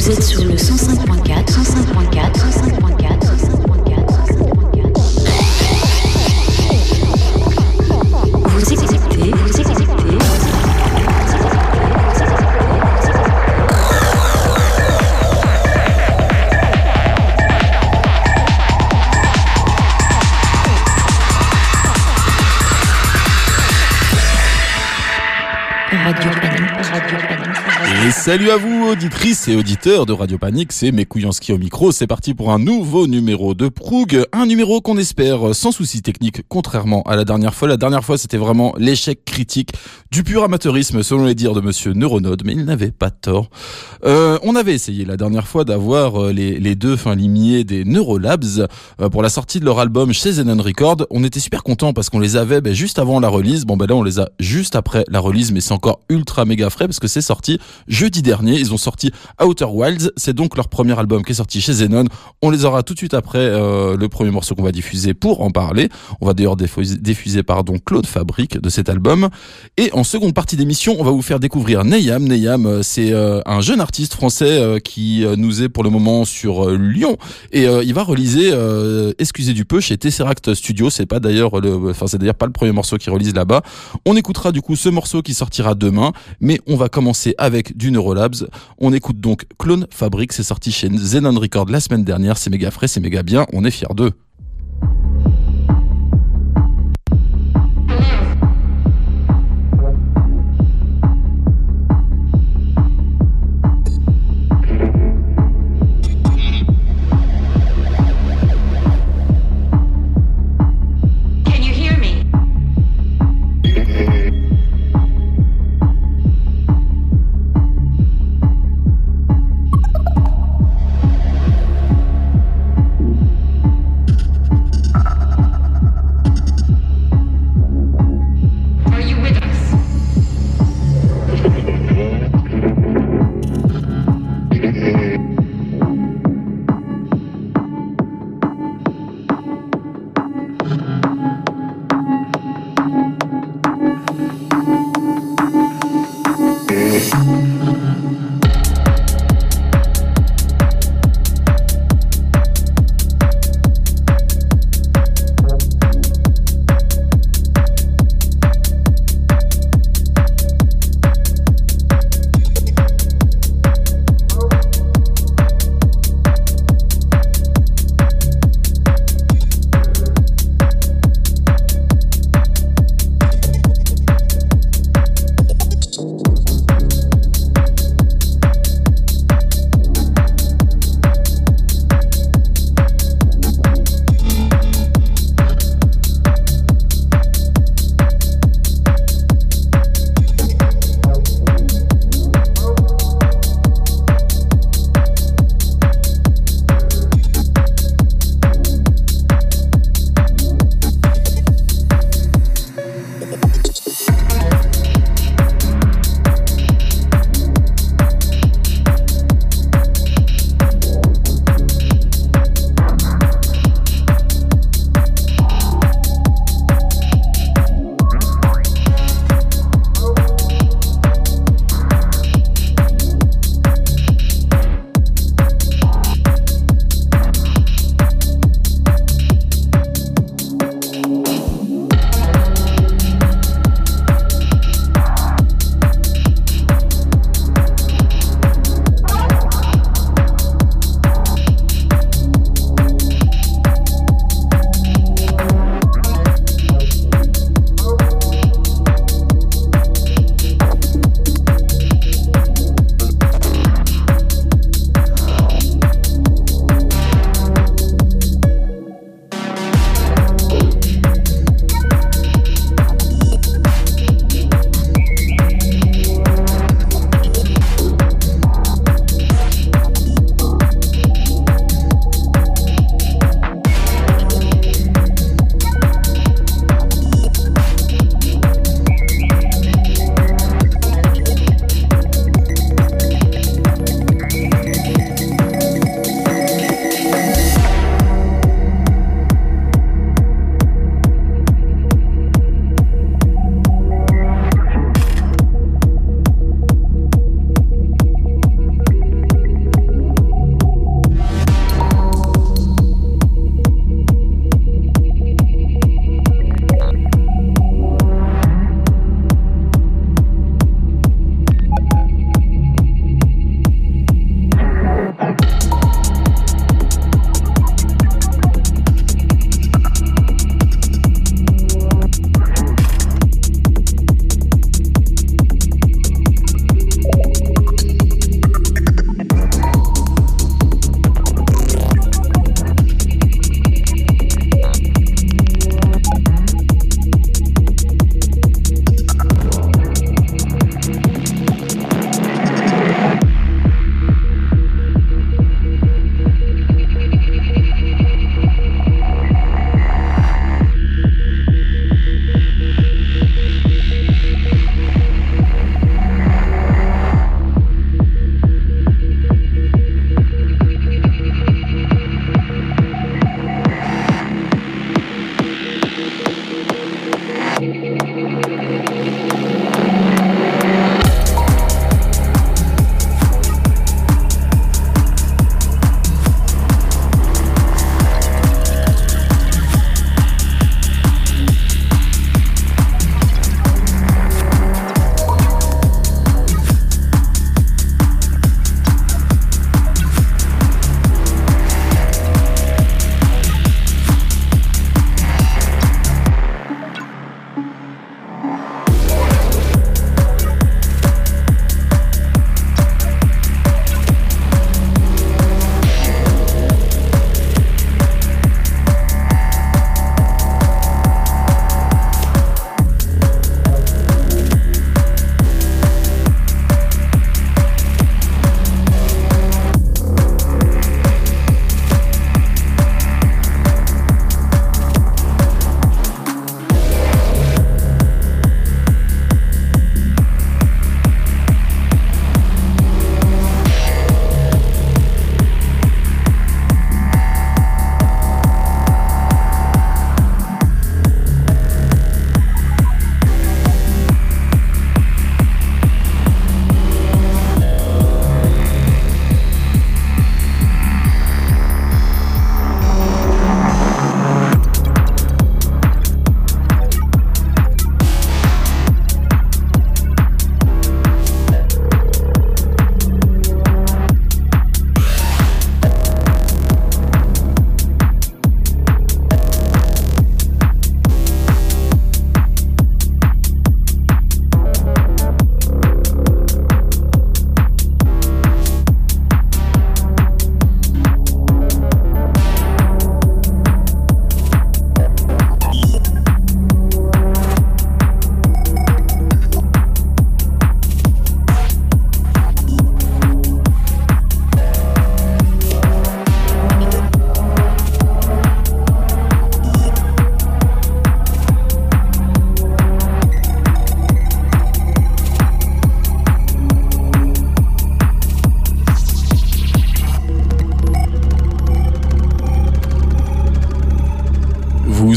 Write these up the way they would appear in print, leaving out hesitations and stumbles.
Vous êtes sur le 105.4, 105.4, 105.4, 105.4. Vous écoutez. Radio Panique. Et salut à vous, auditrices et auditeurs de Radio Panique, c'est Mekouyanski au micro. C'est parti pour un nouveau numéro de Proug, un numéro qu'on espère sans souci technique, contrairement à la dernière fois. La dernière fois, c'était vraiment l'échec critique du pur amateurisme, selon les dires de monsieur Neuronode, mais il n'avait pas tort. On avait essayé la dernière fois d'avoir les deux limiers des Neurolabs pour la sortie de leur album chez Zenon Records. On était super contents parce qu'on les avait juste avant la release. Là, on les a juste après la release, mais c'est encore ultra méga frais parce que c'est sorti jeudi dernier. Ils ont sorti Outer Wilds, c'est donc leur premier album qui est sorti chez Zenon. On les aura tout de suite après le premier morceau qu'on va diffuser pour en parler. On va d'ailleurs diffuser Claude Fabrique de cet album. Et en seconde partie d'émission, on va vous faire découvrir Neyam. Neyam, c'est un jeune artiste français qui nous est pour le moment sur Lyon et il va reliser excusez du peu chez Tesseract Studio. C'est d'ailleurs pas le premier morceau qu'il relise là-bas. On écoutera du coup ce morceau qui sortira demain, mais on va commencer avec du Neurolabs. On écoute donc Clone Fabric, c'est sorti chez Zenon Records la semaine dernière, c'est méga frais, c'est méga bien, on est fiers d'eux.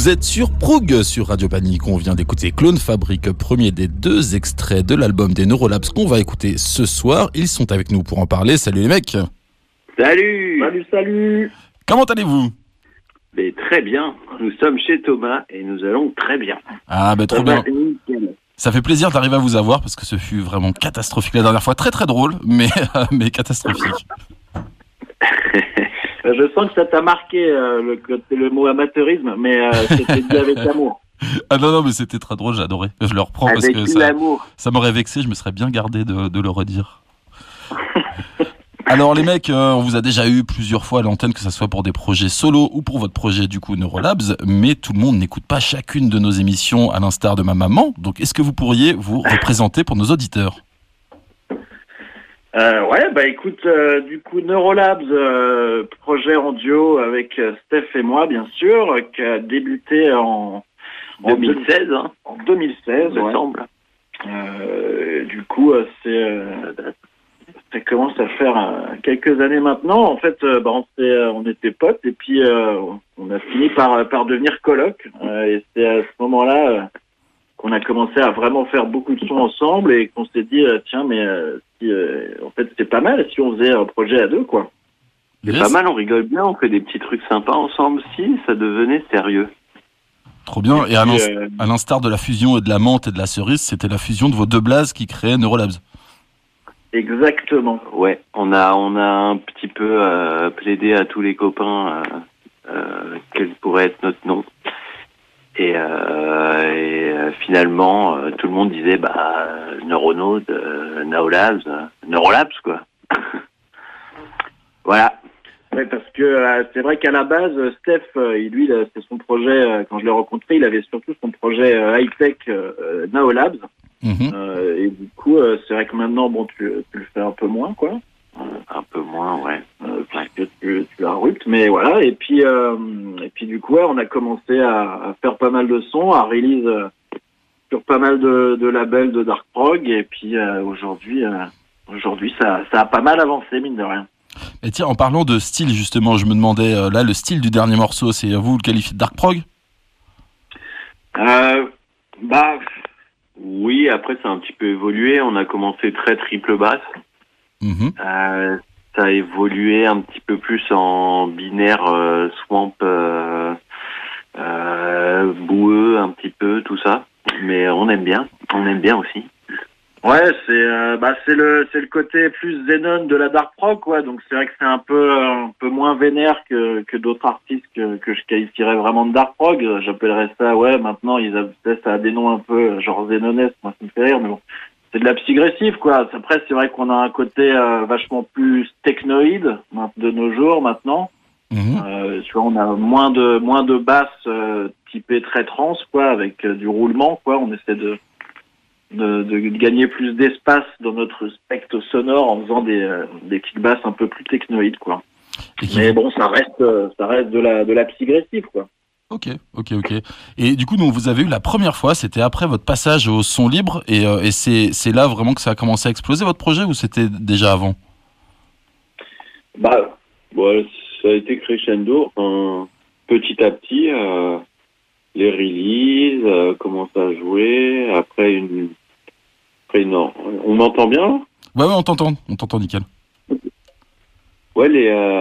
Vous êtes sur Proug, sur Radio Panique. On vient d'écouter Clone Fabrique, premier des 2 extraits de l'album des Neurolabs qu'on va écouter ce soir. Ils sont avec nous pour en parler. Salut les mecs. Salut. Salut. Comment allez-vous? Mais très bien. Nous sommes chez Thomas et nous allons très bien. Ah ben trop bien. Nickel. Ça fait plaisir d'arriver à vous avoir parce que ce fut vraiment catastrophique la dernière fois. Très très drôle, mais catastrophique. Je sens que ça t'a marqué le mot amateurisme, mais c'était dit avec l'amour. Ah non, mais c'était très drôle, j'adorais. Je le reprends parce Avec que l'amour. ça m'aurait vexé, je me serais bien gardé de le redire. Alors les mecs, on vous a déjà eu plusieurs fois à l'antenne, que ça soit pour des projets solo ou pour votre projet du coup Neurolabs, mais tout le monde n'écoute pas chacune de nos émissions à l'instar de ma maman. Donc est-ce que vous pourriez vous représenter pour nos auditeurs? Ouais, bah écoute, du coup Neurolabs, projet en duo avec Steph et moi bien sûr, qui a débuté en 2016, hein, en 2016, me ouais. semble. Du coup, ça commence à faire quelques années maintenant. En fait, on était potes et puis on a fini par devenir coloc. Et c'est à ce moment-là qu'on a commencé à vraiment faire beaucoup de sons ensemble et qu'on s'est dit tiens, mais en fait c'est pas mal si on faisait un projet à 2 quoi. C'est Yes. pas mal, on rigole bien, on fait des petits trucs sympas ensemble. Si ça devenait sérieux. Trop bien. Et à puis, l'instar de la fusion et de la menthe et de la cerise, c'était la fusion de vos 2 blazes qui créaient Neurolabs. Exactement. Ouais, on a un petit peu plaidé à tous les copains quel pourrait être notre nom. Et finalement, tout le monde disait Neuronode, Neurolabs quoi. Voilà. Ouais, parce que c'est vrai qu'à la base, Steph, lui, c'est son projet. Quand je l'ai rencontré, il avait surtout son projet high-tech Neurolabs. Mhm. Et du coup, c'est vrai que maintenant, tu le fais un peu moins, quoi. Un peu moins, ouais. Parce que tu la ruptes, mais voilà. Et puis du coup, ouais, on a commencé à faire pas mal de sons, à release sur pas mal de labels de dark prog. Et puis aujourd'hui, ça a pas mal avancé, mine de rien. Et tiens, en parlant de style justement, je me demandais, là, le style du dernier morceau, c'est vous le qualifiez de dark prog? Oui, après ça a un petit peu évolué. On a commencé très triple basse. Mhm. Ça a évolué un petit peu plus en binaire swamp, boueux un petit peu, tout ça. Mais on aime bien aussi. Ouais, c'est le côté plus Zenon de la dark prog, quoi. Donc c'est vrai que c'est un peu moins vénère que d'autres artistes que je qualifierais vraiment de dark prog. J'appellerais ça, ouais, maintenant ça a des noms un peu genre Zenonesque, moi ça me fait rire, mais bon, c'est de la psygressive, quoi. Après c'est vrai qu'on a un côté vachement plus technoïde de nos jours maintenant. Mhm. Tu vois, on a moins de basses typées très trans, quoi, avec du roulement, quoi. On essaie de gagner plus d'espace dans notre spectre sonore en faisant des kick basses un peu plus technoïdes, quoi. Mais bon, ça reste de la psygressive, quoi. Ok. Et du coup, donc, vous avez eu la première fois, c'était après votre passage au son libre, et c'est là vraiment que ça a commencé à exploser votre projet, ou c'était déjà avant? Ça a été crescendo, petit à petit, les releases, commencent à jouer, après non. On m'entend bien là? Ouais, on t'entend nickel. Ouais,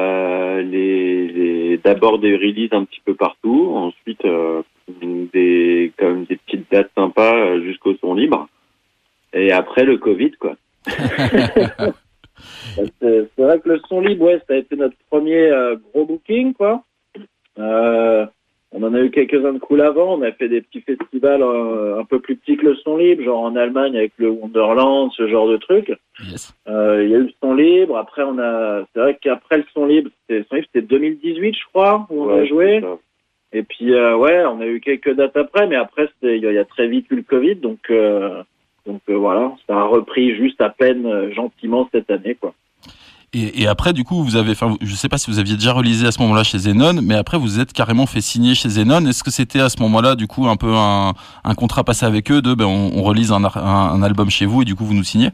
d'abord des releases un petit peu partout, ensuite des petites dates sympas jusqu'au son libre, et après le Covid, quoi. C'est vrai que le son libre, ouais, ça a été notre premier gros booking, quoi. On en a eu quelques-uns de cool avant. On a fait des petits festivals un peu plus petits que le son libre, genre en Allemagne avec le Wonderland, ce genre de trucs. Yes. Il y a eu le son libre. Après, c'est vrai qu'après le son libre, c'était 2018, je crois, où on a joué. Et puis, on a eu quelques dates après, mais après, il y a très vite eu le Covid, donc voilà, ça a repris juste à peine gentiment cette année, quoi. Et après, du coup, je sais pas si vous aviez déjà réalisé à ce moment-là chez Zenon, mais après, vous êtes carrément fait signer chez Zenon. Est-ce que c'était à ce moment-là, du coup, un peu un contrat passé avec eux on relise un album chez vous et du coup, vous nous signez?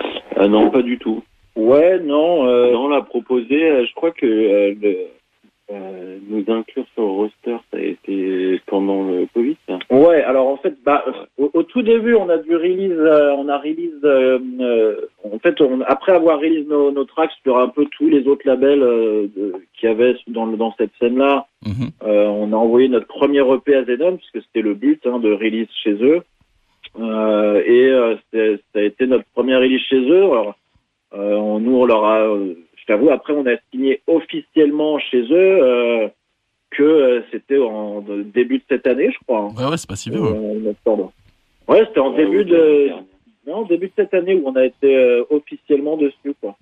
Non, pas du tout. Ouais, non. On l'a proposé, je crois que nous inclure sur le roster, ça a été pendant le Covid, ça. Ouais, alors en fait, au tout début, on a après avoir release nos tracks sur un peu tous les autres labels qu'il y avait dans cette scène-là, on a envoyé notre premier EP à Zenon, puisque c'était le but de release chez eux. Ça a été notre première release chez eux. Alors, on leur a, je t'avoue, après on a signé officiellement chez eux que c'était en début de cette année, je crois. Ouais, c'est pas si vieux. Ouais, c'était en début de cette année où on a été officiellement dessus, quoi.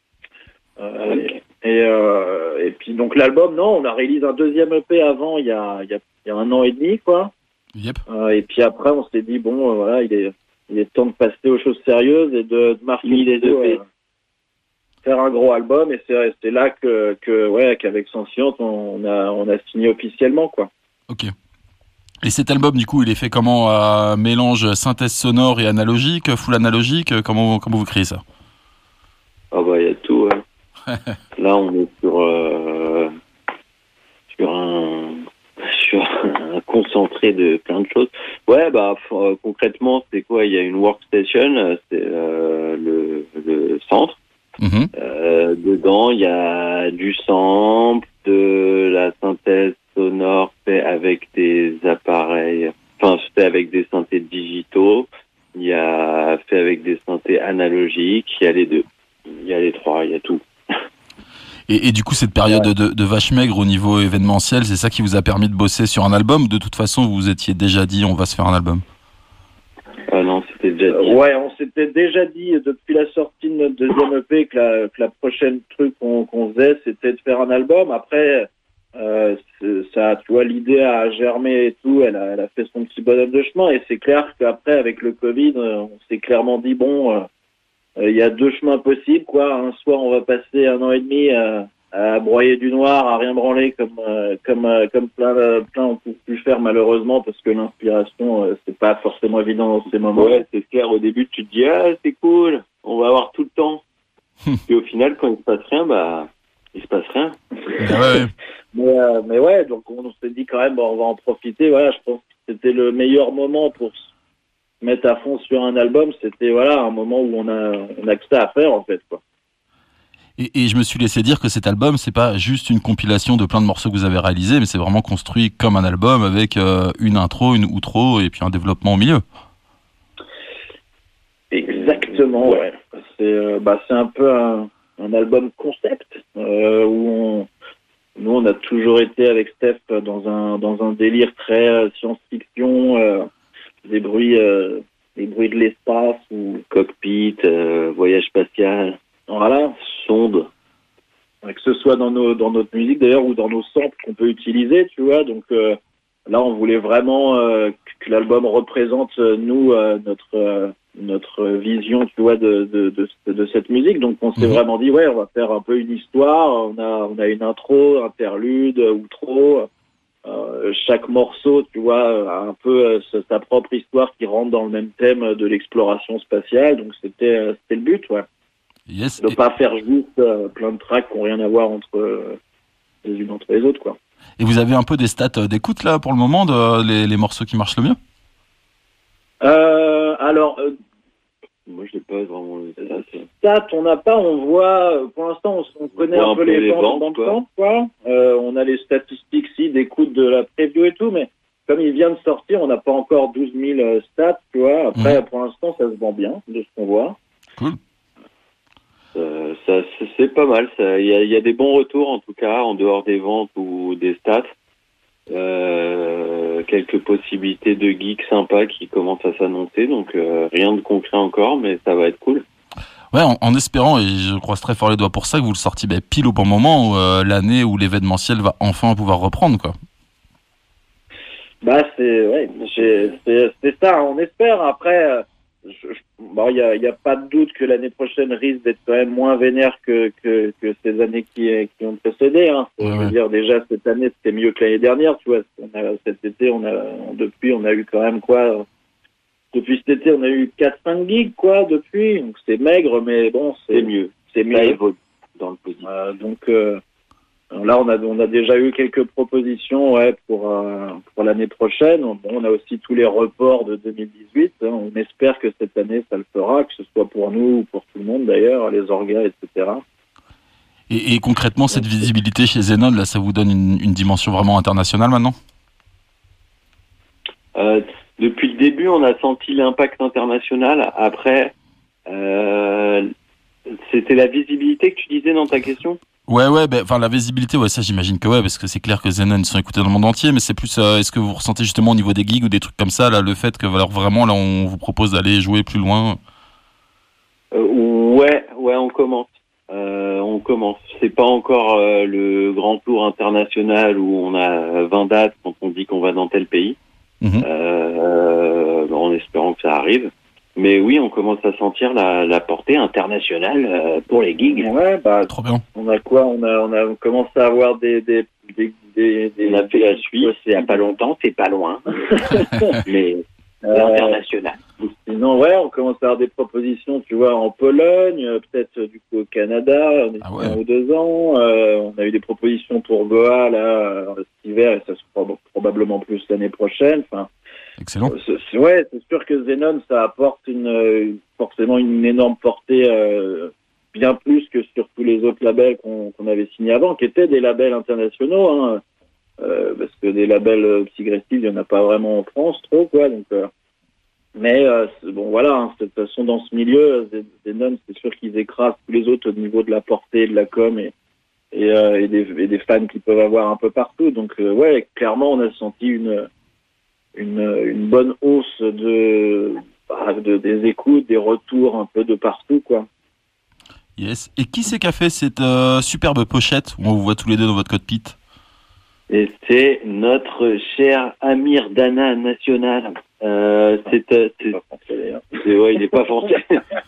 Et puis donc l'album, non, on a réalisé un deuxième EP avant, il y a 1 an et demi, quoi. Yep. Et puis après, on s'est dit bon, voilà, il est temps de passer aux choses sérieuses et de marquer les EP, faire un gros album. Et c'est là qu'avec Sentient, on a signé officiellement, quoi. Ok. Et cet album, du coup, il est fait comment? Mélange synthèse sonore et analogique, full analogique? Comment vous créez ça? Ah bah, il y a tout. Là, on est sur un concentré de plein de choses. Ouais, concrètement, c'est quoi? Il y a une workstation, c'est le centre. Dedans, il y a du sample, de la synthèse sonore fait avec des appareils, fait avec des synthés digitaux. Il y a fait avec des synthés analogiques. Il y a les deux. Il y a les trois. Il y a tout. Et du coup, cette période de vache maigre au niveau événementiel, c'est ça qui vous a permis de bosser sur un album? De toute façon, vous vous étiez déjà dit, on va se faire un album. Non, c'était déjà dit. Ouais, on s'était déjà dit depuis la sortie de notre deuxième EP que la prochaine truc qu'on faisait, c'était de faire un album. Après, ça, tu vois, l'idée a germé et tout, elle a fait son petit bonhomme de chemin. Et c'est clair qu'après, avec le Covid, on s'est clairement dit, il y a deux chemins possibles, quoi. Soit on va passer 1 an et demi à broyer du noir, à rien branler comme plein ont pu faire malheureusement, parce que l'inspiration c'est pas forcément évident dans ces moments. Ouais, c'est clair. Au début, tu te dis c'est cool, on va avoir tout le temps. Et au final, quand il se passe rien, il se passe rien. Mais ouais, donc on s'est dit quand même, on va en profiter. Voilà, je pense que c'était le meilleur moment pour se mettre à fond sur un album. C'était un moment où on a que ça à faire, en fait, quoi. Et je me suis laissé dire que cet album, c'est pas juste une compilation de plein de morceaux que vous avez réalisés, mais c'est vraiment construit comme un album avec une intro, une outro et puis un développement au milieu. Exactement, ouais. C'est un peu un album concept où nous on a toujours été avec Steph dans un délire très science-fiction, des bruits de l'espace ou cockpit, voyage spatial. Voilà, sonde. Que ce soit dans notre musique d'ailleurs ou dans nos samples qu'on peut utiliser, tu vois. Donc là, on voulait vraiment que l'album représente notre vision, tu vois, de cette musique. Donc on s'est vraiment dit on va faire un peu une histoire. On a une intro, interlude, outro. Chaque morceau, tu vois, a un peu sa propre histoire qui rentre dans le même thème de l'exploration spatiale. Donc c'était le but, ouais. Yes. De pas faire juste plein de tracks qui n'ont rien à voir les unes entre les autres, quoi. Et vous avez un peu des stats d'écoute là pour le moment les morceaux qui marchent le mieux? Moi je n'ai pas vraiment les stats. On n'a pas, on voit, pour l'instant on connaît un peu les ventes dans le temps, quoi. On a les statistiques d'écoute de la preview et tout, mais comme il vient de sortir, on n'a pas encore 12 000 stats, tu vois. Après, pour l'instant, ça se vend bien, de ce qu'on voit. Cool. C'est pas mal. Il y a des bons retours, en tout cas, en dehors des ventes ou des stats. Quelques possibilités de geeks sympas qui commencent à s'annoncer. Donc, rien de concret encore, mais ça va être cool. Ouais, en espérant, et je croise très fort les doigts pour ça, que vous le sortiez pile au bon moment, l'année où l'événementiel va enfin pouvoir reprendre, quoi. C'est ça, on espère. Après, il y a pas de doute que l'année prochaine risque d'être quand même moins vénère que ces années qui ont précédé. Je veux dire, déjà cette année c'était mieux que l'année dernière, tu vois. Cet été, on a eu quand même quoi. Depuis cet été, on a eu 4-5 gigs, quoi, depuis. Donc c'est maigre, mais bon, c'est mieux. C'est mieux. Ça évolue dans le positif. Là, on a déjà eu quelques propositions, pour l'année prochaine. Bon, on a aussi tous les reports de 2018. Hein. On espère que cette année, ça le fera, que ce soit pour nous ou pour tout le monde d'ailleurs, les orgas, etc. Et concrètement, cette visibilité chez Zenon, là, ça vous donne une dimension vraiment internationale maintenant? Depuis le début, on a senti l'impact international. Après, c'était la visibilité que tu disais dans ta question? Ouais, la visibilité, ouais, ça j'imagine que ouais, parce que c'est clair que Zenon, ils sont écoutés dans le monde entier, mais c'est plus, est-ce que vous ressentez justement au niveau des gigs ou des trucs comme ça, là, le fait que vraiment, là, on vous propose d'aller jouer plus loin? Ouais, on commence. On commence. C'est pas encore le grand tour international où on a 20 dates quand on dit qu'on va dans tel pays, en espérant que ça arrive. Mais oui, on commence à sentir la portée internationale pour les gigs. Ouais, trop bien. On a quoi? On commence à avoir des on a fait la Suisse il y a pas longtemps, c'est pas loin. Mais international. Sinon, on commence à avoir des propositions, tu vois, en Pologne, peut-être du coup au Canada, on est 1 ou 2 ans. On a eu des propositions pour Goa, là, cet hiver, et ça sera probablement plus l'année prochaine. Enfin, excellent. C'est sûr que Zenon, ça apporte forcément une énorme portée, bien plus que sur tous les autres labels qu'on avait signés avant, qui étaient des labels internationaux, hein, parce que des labels psygressives, il n'y en a pas vraiment en France, trop, quoi. Donc, mais bon, voilà, hein, de toute façon, dans ce milieu, Zenon, c'est sûr qu'ils écrasent tous les autres au niveau de la portée, de la com et des fans qu'ils peuvent avoir un peu partout. Donc, clairement, on a senti une bonne hausse des écoutes, des retours un peu de partout, quoi. Yes. Et qui c'est qui a fait cette superbe pochette où on vous voit tous les deux dans votre cockpit? Et c'est notre cher Amir Dana National. Il n'est pas français.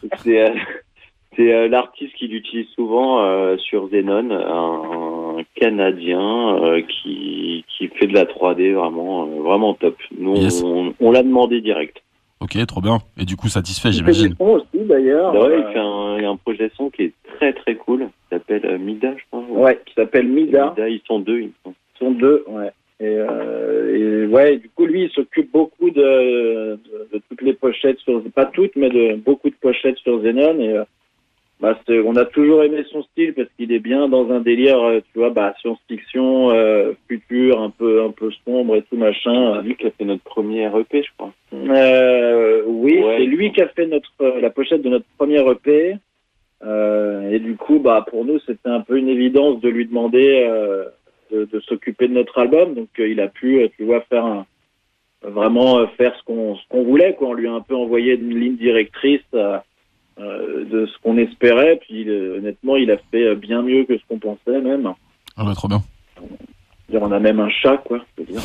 C'est l'artiste qui l'utilise souvent sur Zenon, un Canadien qui fait de la 3D vraiment top. Nous, yes. on l'a demandé direct. Ok, trop bien. Et du coup, satisfait, j'imagine. Il fait des sons aussi, d'ailleurs. Il y a un projet son qui est très très cool, qui s'appelle Mida, je crois. Ouais, qui s'appelle Mida. Ils sont 2, Ils sont 2, ouais. Et du coup, lui, il s'occupe beaucoup de toutes les pochettes pas toutes, mais de beaucoup de pochettes sur Zenon. Et on a toujours aimé son style parce qu'il est bien dans un délire, tu vois, science-fiction, futur, un peu sombre et tout machin. C'est lui qui a fait notre premier EP, je crois. Oui, c'est lui qui a fait la pochette de notre premier EP. Et du coup, pour nous, c'était un peu une évidence de lui demander de s'occuper de notre album. Donc, il a pu, tu vois, faire ce qu'on voulait, quoi. On lui a un peu envoyé une ligne directrice de ce qu'on espérait. Puis, honnêtement, il a fait bien mieux que ce qu'on pensait, même. Ah bah, trop bien. On a même un chat, quoi.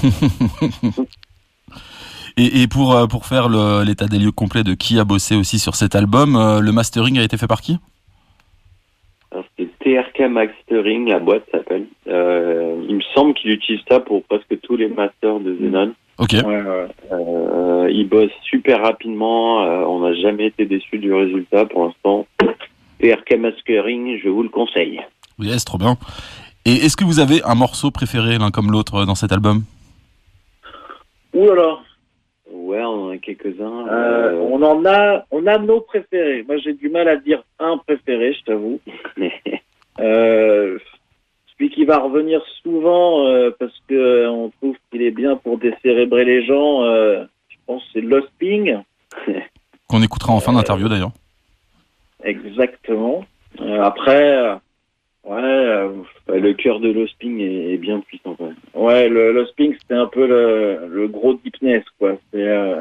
Et pour faire l'état des lieux complet de qui a bossé aussi sur cet album, le mastering a été fait par qui? Alors, c'est TRK Mastering, la boîte s'appelle. Il me semble qu'il utilise ça pour presque tous les masters de Zenon. Ok. Il bosse super rapidement. On n'a jamais été déçus du résultat pour l'instant. TRK Mastering, je vous le conseille. Yes, trop bien. Et est-ce que vous avez un morceau préféré l'un comme l'autre dans cet album? Ouh là là. Ouais, on en a quelques-uns. On a nos préférés. Moi, j'ai du mal à dire un préféré, je t'avoue. Celui qui va revenir souvent parce que on trouve qu'il est bien pour décérébrer les gens. Je pense que c'est Lost Ping. Qu'on écoutera en fin d'interview d'ailleurs. Exactement. Après, le cœur de Lost Ping est bien puissant. Ouais, le Lost Ping, c'était un peu le gros deepness, quoi. Tu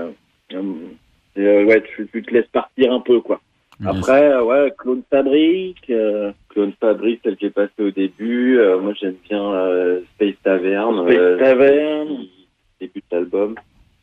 te laisses partir un peu, quoi. Après, Clone Fabric. Clone Fabric, celle qui est passée au début. Moi, j'aime bien Space Tavern. Début de l'album.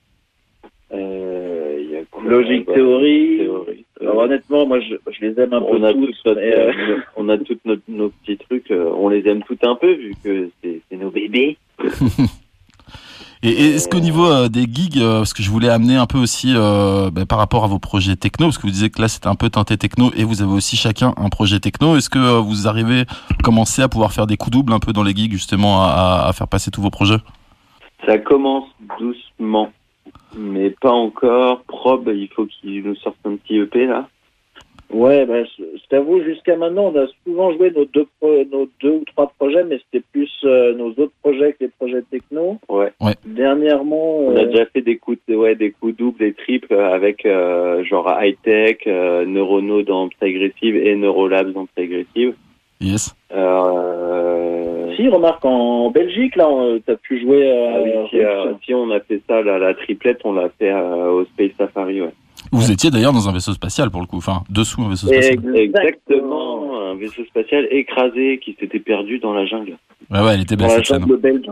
Y a Logic Theory. Alors, honnêtement, moi, je les aime un peu tous. On a tous nos petits trucs. On les aime tous un peu, vu que c'est nos bébés. Et est-ce qu'au niveau des gigs, parce que je voulais amener un peu aussi par rapport à vos projets techno, parce que vous disiez que là c'était un peu teinté techno et vous avez aussi chacun un projet techno, est-ce que vous arrivez à commencer à pouvoir faire des coups doubles un peu dans les gigs justement à faire passer tous vos projets? Ça commence doucement, mais pas encore. Prob, il faut qu'il nous sorte un petit EP là. Ouais, je t'avoue, jusqu'à maintenant, on a souvent joué nos deux ou trois projets, mais c'était plus nos autres projets que les projets techno. Ouais. Dernièrement, on a déjà fait des coups doubles, des triples avec genre High-Tech, Neurono dans Psygressive et Neurolabs dans Psygressive. Yes. Si, remarque, en Belgique, là, t'as pu jouer si on a fait ça, la triplette, on l'a fait au Space Safari, ouais. Vous étiez d'ailleurs dans un vaisseau spatial pour le coup, enfin dessous un vaisseau spatial. Exactement, un vaisseau spatial écrasé qui s'était perdu dans la jungle. Ouais, elle était belle dans cette la scène. jungle belge.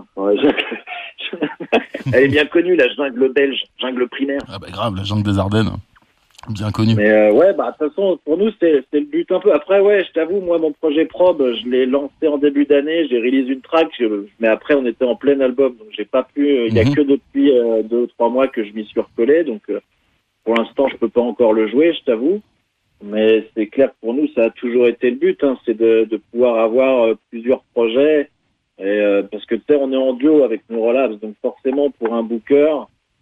Elle est bien connue, la jungle belge, jungle primaire. Ah bah grave, la jungle des Ardennes, bien connue. Mais de toute façon, pour nous, c'est le but un peu. Après, je t'avoue, moi, mon projet Prob, je l'ai lancé en début d'année, j'ai release une track, mais après, on était en plein album, donc j'ai pas pu. Il y a que depuis 2 ou 3 mois que je m'y suis recollé, donc. Pour l'instant, je peux pas encore le jouer, je t'avoue. Mais c'est clair que pour nous, ça a toujours été le but, c'est de pouvoir avoir plusieurs projets. Et, parce que tu sais, on est en duo avec Neurolabs, donc forcément, pour un booker,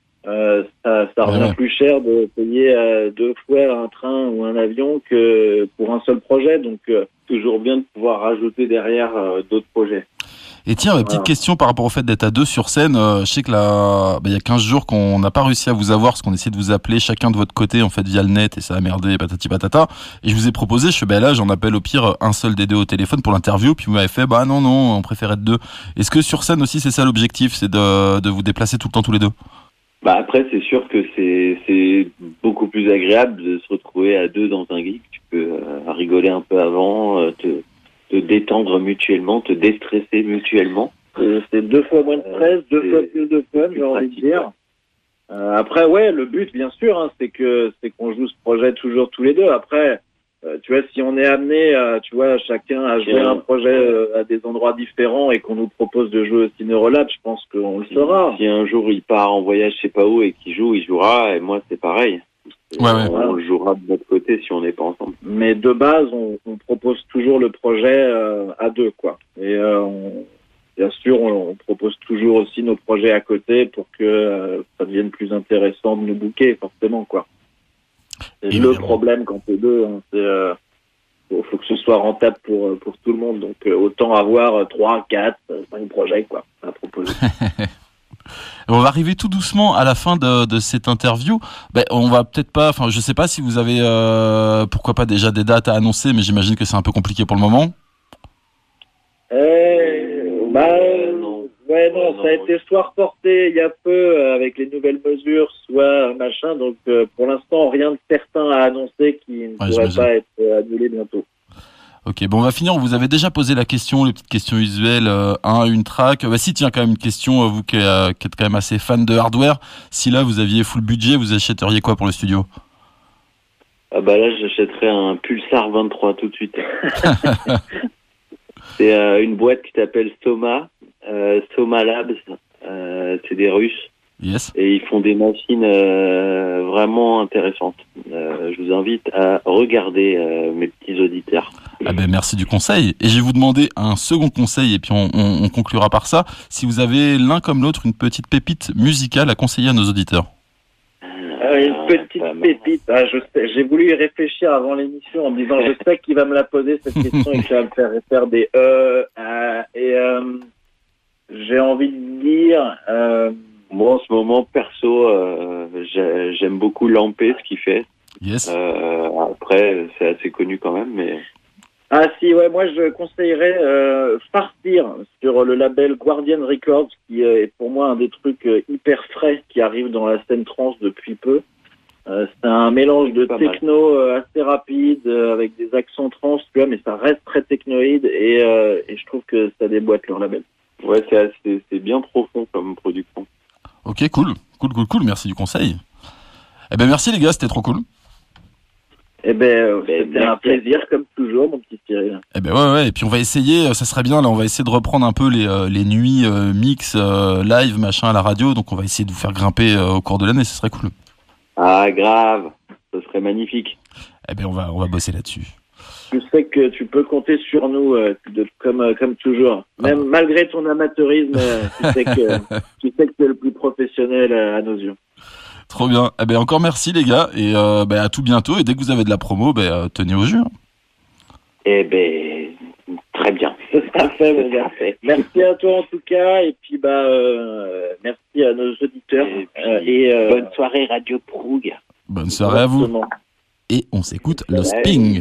ça revient plus cher de payer 2 fois un train ou un avion que pour un seul projet. Donc, toujours bien de pouvoir rajouter derrière d'autres projets. Et tiens, petite question par rapport au fait d'être à 2 sur scène. Je sais que là, il y a 15 jours qu'on n'a pas réussi à vous avoir parce qu'on essayait de vous appeler chacun de votre côté en fait via le net et ça a merdé, patati patata. Et je vous ai proposé, là j'en appelle au pire un seul des deux au téléphone pour l'interview. Puis vous m'avez fait, non, on préfère être 2. Est-ce que sur scène aussi c'est ça l'objectif, c'est de vous déplacer tout le temps tous les 2? Après c'est sûr que c'est beaucoup plus agréable de se retrouver à 2 dans un gig. Tu peux rigoler un peu avant, te détendre mutuellement, te déstresser mutuellement. C'est 2 fois moins de stress, 2 fois plus de fun, j'ai envie de dire. Après, le but, bien sûr, c'est qu'on joue ce projet toujours tous les 2. Après, tu vois, si on est amené, chacun à jouer un projet à des endroits différents et qu'on nous propose de jouer aussi Neurolab, je pense qu'on le saura. Si un jour il part en voyage, je sais pas où, et qu'il joue, il jouera, et moi c'est pareil. On le jouera de notre côté si on n'est pas ensemble. Mais de base, on propose toujours le projet à 2, quoi. Et bien sûr, on propose toujours aussi nos projets à côté pour que ça devienne plus intéressant de nous booker, forcément, quoi. C'est le problème quand t'es 2, faut que ce soit rentable pour tout le monde. Donc autant avoir 3, 4, 5 projets, quoi, à proposer. On va arriver tout doucement à la fin de cette interview. On va peut-être pas, je sais pas si vous avez pourquoi pas déjà des dates à annoncer, mais j'imagine que c'est un peu compliqué pour le moment. Non, ça a été soit reporté il y a peu avec les nouvelles mesures, soit machin. Donc pour l'instant, rien de certain à annoncer qui ne pourrait pas être annulé bientôt. Ok, on va finir. On vous avait déjà posé la question, les petites questions usuelles, une track. Si, tiens, quand même une question, vous qui êtes quand même assez fan de hardware. Si là, vous aviez full budget, vous achèteriez quoi pour le studio? Là, j'achèterais un Pulsar 23 tout de suite. C'est une boîte qui s'appelle Soma Labs. C'est des Russes. Yes. Et ils font des machines vraiment intéressantes. Je vous invite à regarder mes petits auditeurs. Merci du conseil. Et je vais vous demander un second conseil et puis on conclura par ça. Si vous avez l'un comme l'autre une petite pépite musicale à conseiller à nos auditeurs. Une petite pépite. Je sais, j'ai voulu y réfléchir avant l'émission en me disant je sais qu'il va me la poser cette question et qu'il va me faire des j'ai envie de dire moi en ce moment perso j'aime beaucoup Lampé ce qu'il fait. Yes. Après c'est assez connu quand même mais moi je conseillerais Fartir sur le label Guardian Records qui est pour moi un des trucs hyper frais qui arrive dans la scène trance depuis peu. C'est un mélange de techno assez rapide avec des accents trance, tu vois, mais ça reste très technoïde et je trouve que ça déboîte leur label. Ouais, c'est bien profond comme production. Ok, cool. Merci du conseil. Merci les gars, c'était trop cool. C'était un plaisir comme toujours, mon petit Cyril. Eh ben ouais, et puis on va essayer, ça serait bien là, on va essayer de reprendre un peu les nuits mix live machin à la radio, donc on va essayer de vous faire grimper au cours de l'année, ce serait cool. Ah, grave, ce serait magnifique. Eh ben on va bosser là-dessus. Je sais que tu peux compter sur nous, comme toujours. Même malgré ton amateurisme, tu sais que tu es le plus professionnel à nos yeux. Trop bien. Eh ben encore merci les gars et à tout bientôt, et dès que vous avez de la promo, tenez au jus. Eh ben, très bien. C'est parfait, mon gars. Merci à toi en tout cas, et puis merci à nos auditeurs. Bonne soirée Radio Proug. Bonne soirée à vous. Et on s'écoute le Sping.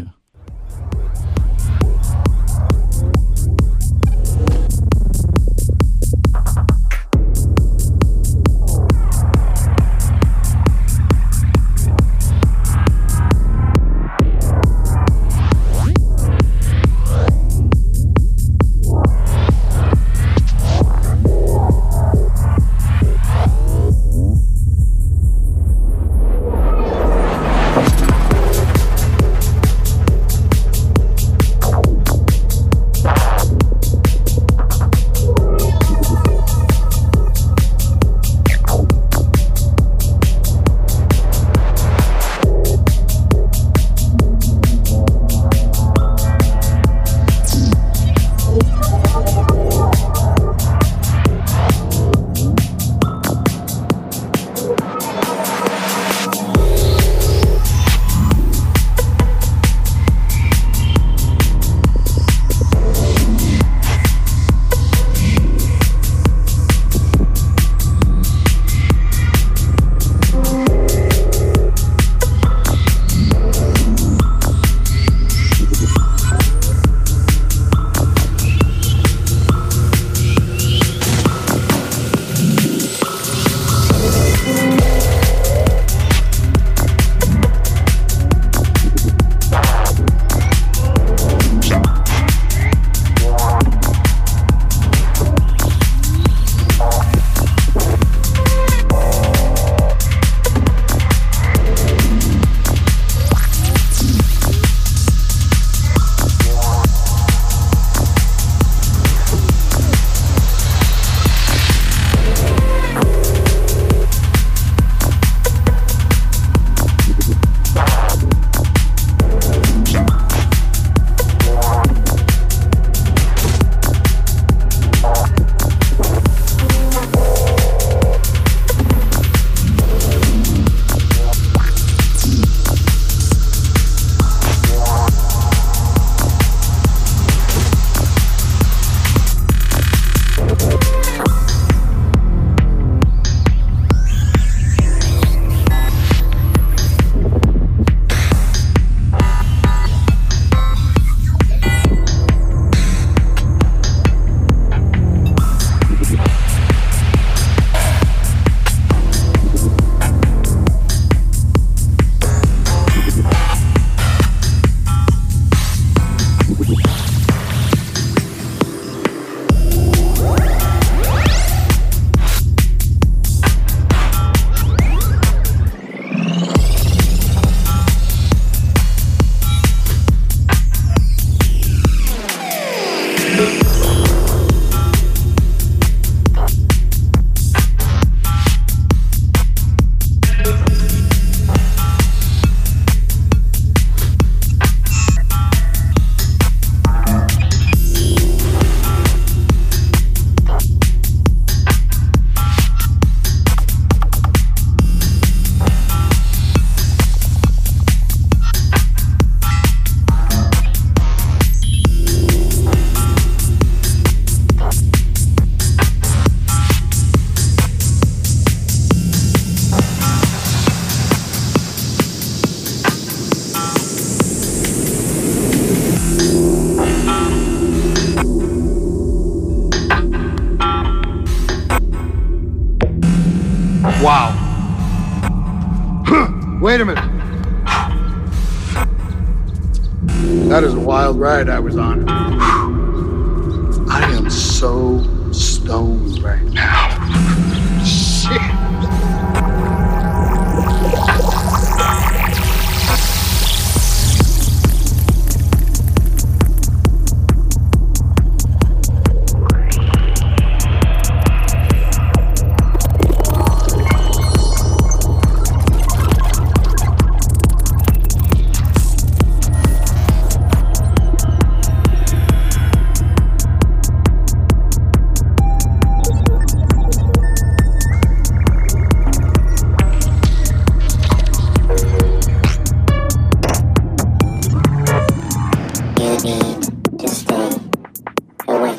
Wow. Wait a minute. That is a wild ride I was on. I am so stoned right now. Shit. need to stay awake.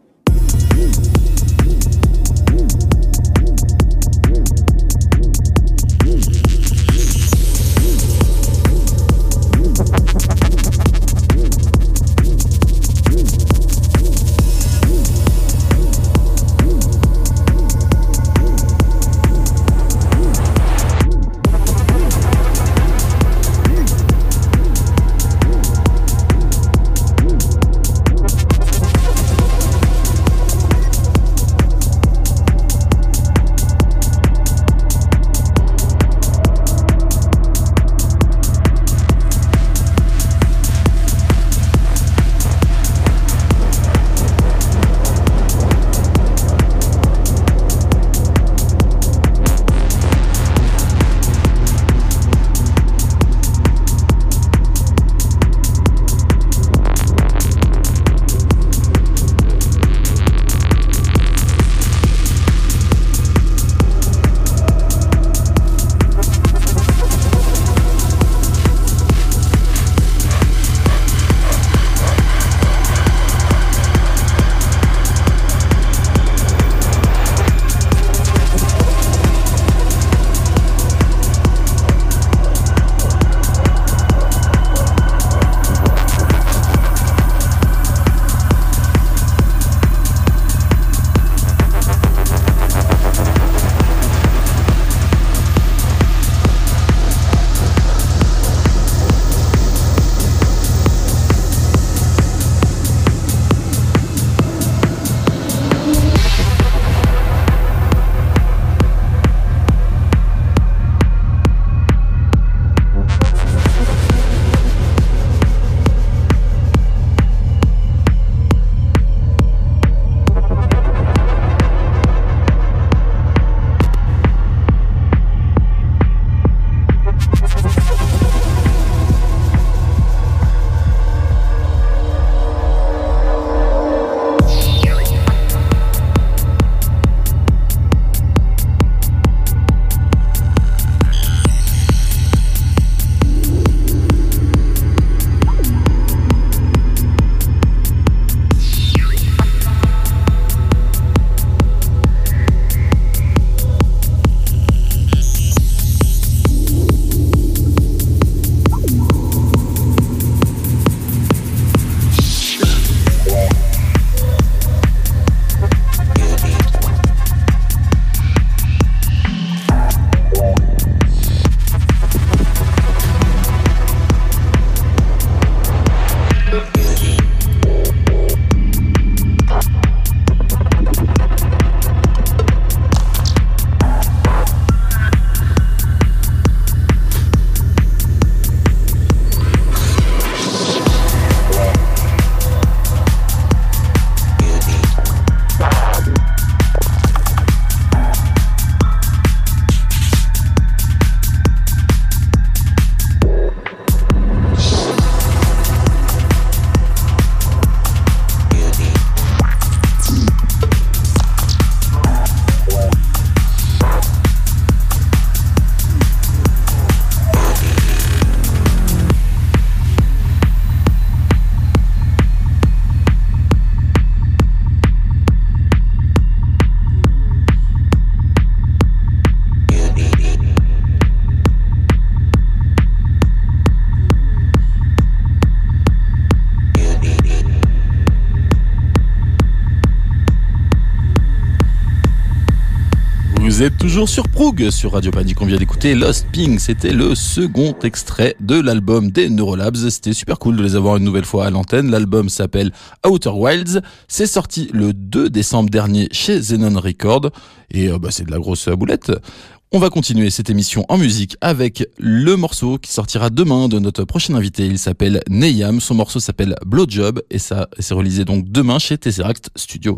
Vous êtes toujours sur Prog, sur Radio Panic. On vient d'écouter Lost Ping. C'était le second extrait de l'album des Neurolabs. C'était super cool de les avoir une nouvelle fois à l'antenne. L'album s'appelle Outer Wilds. C'est sorti le 2 décembre dernier chez Xenon Records. Et c'est de la grosse boulette. On va continuer cette émission en musique avec le morceau qui sortira demain de notre prochain invité. Il s'appelle Neyam. Son morceau s'appelle Blowjob et ça c'est réalisé donc demain chez Tesseract Studio.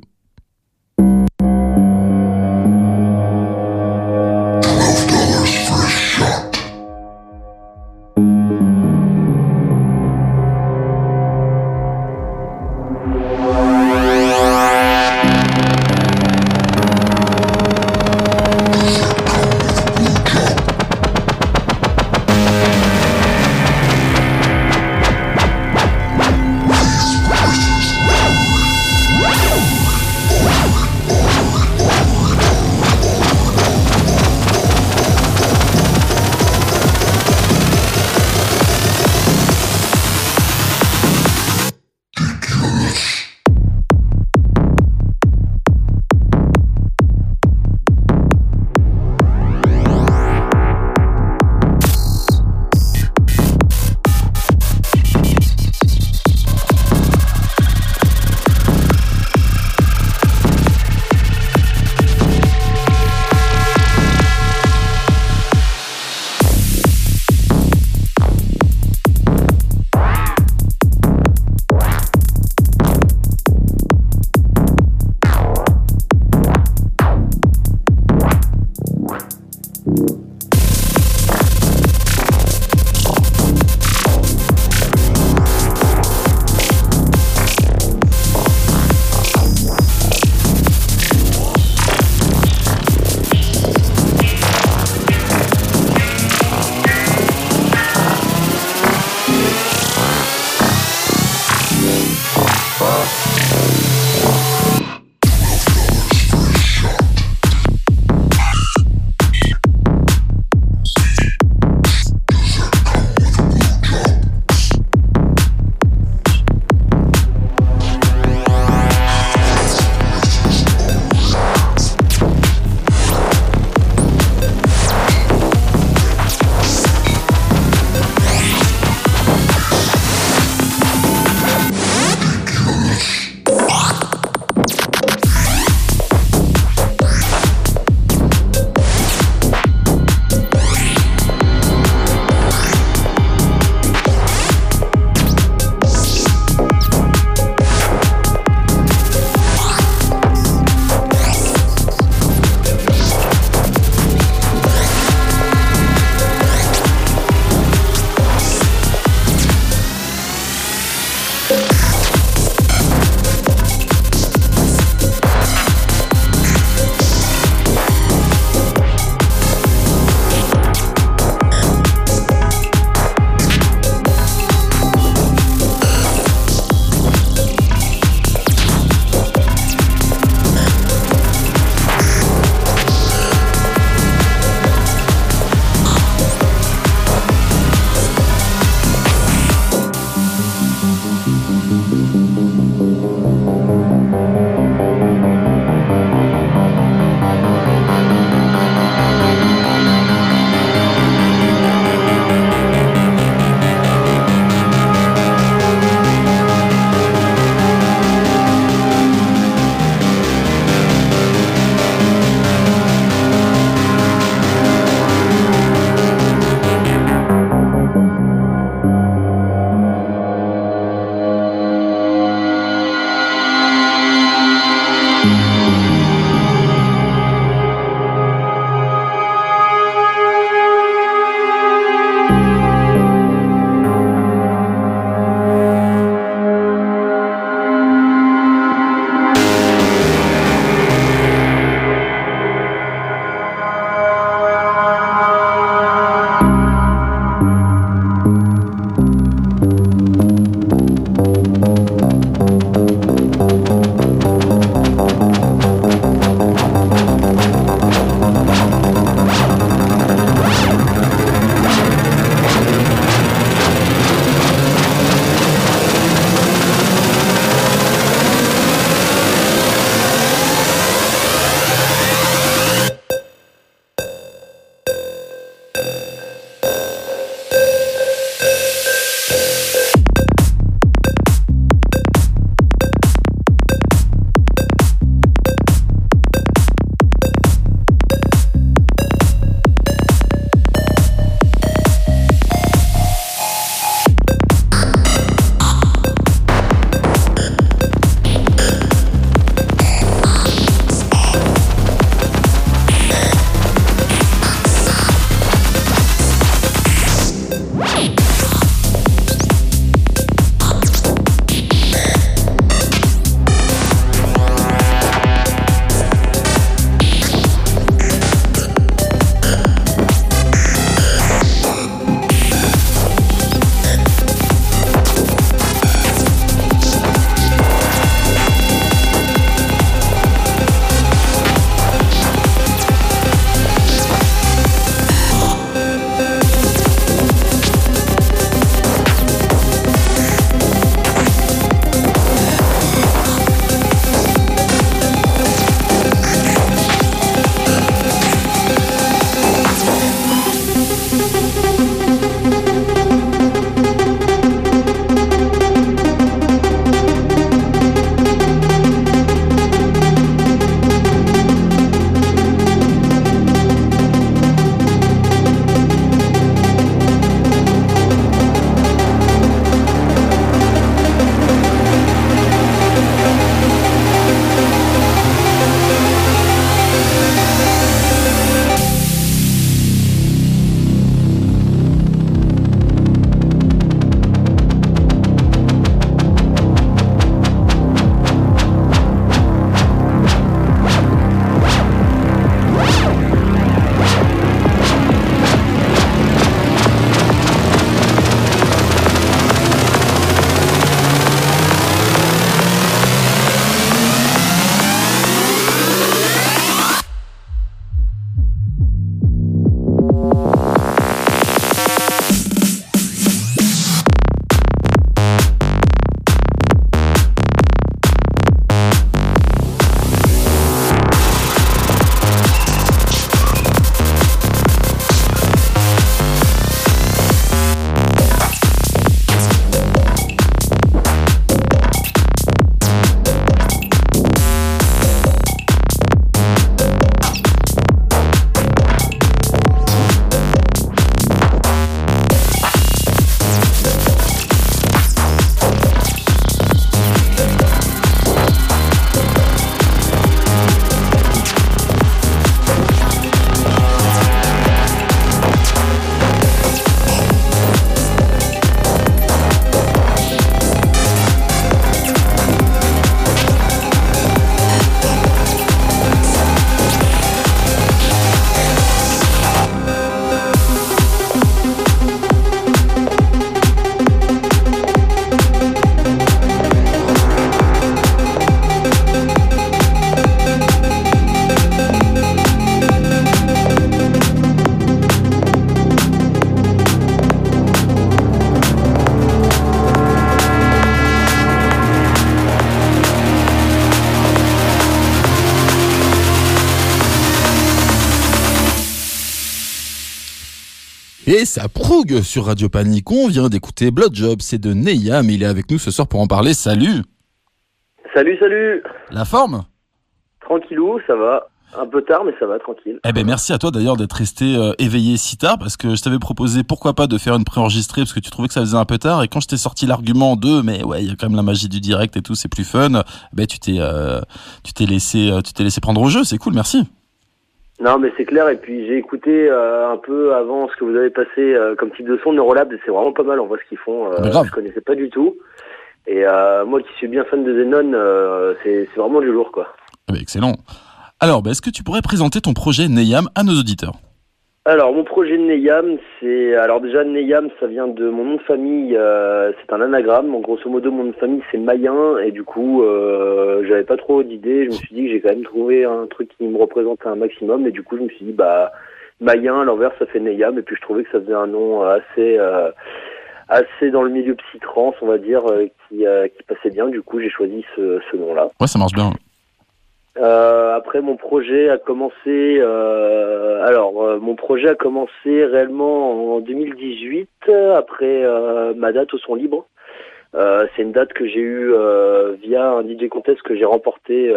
Et ça prougue sur Radio Panique. On vient d'écouter Bloodjob, c'est de Neyam. Il est avec nous ce soir pour en parler. Salut. Salut. La forme? Tranquillou, ça va. Un peu tard, mais ça va, tranquille. Eh ben merci à toi d'ailleurs d'être resté éveillé si tard, parce que je t'avais proposé pourquoi pas de faire une préenregistrée parce que tu trouvais que ça faisait un peu tard, et quand je t'ai sorti l'argument de mais ouais, il y a quand même la magie du direct et tout, c'est plus fun, ben tu t'es laissé prendre au jeu, c'est cool, merci. Non, mais c'est clair, et puis j'ai écouté un peu avant ce que vous avez passé comme type de son de Neurolab, et c'est vraiment pas mal, on voit ce qu'ils font. Je connaissais pas du tout. Et moi qui suis bien fan de Zenon, c'est vraiment du lourd, quoi. Eh ben, excellent. Alors, est-ce que tu pourrais présenter ton projet Neyam à nos auditeurs? Alors, mon projet de Neyam, alors déjà, Neyam, ça vient de mon nom de famille, c'est un anagramme. En grosso modo, mon nom de famille, c'est Mayen, et du coup, j'avais pas trop d'idées. Je me suis dit que j'ai quand même trouvé un truc qui me représente un maximum, et du coup, je me suis dit, Mayen, à l'envers, ça fait Neyam, et puis je trouvais que ça faisait un nom assez dans le milieu psytrance, on va dire, qui passait bien. Du coup, j'ai choisi ce nom-là. Ouais, ça marche bien. Après, mon projet a commencé. Mon projet a commencé réellement en 2018, après ma date au son libre. C'est une date que j'ai eue via un DJ contest que j'ai remporté,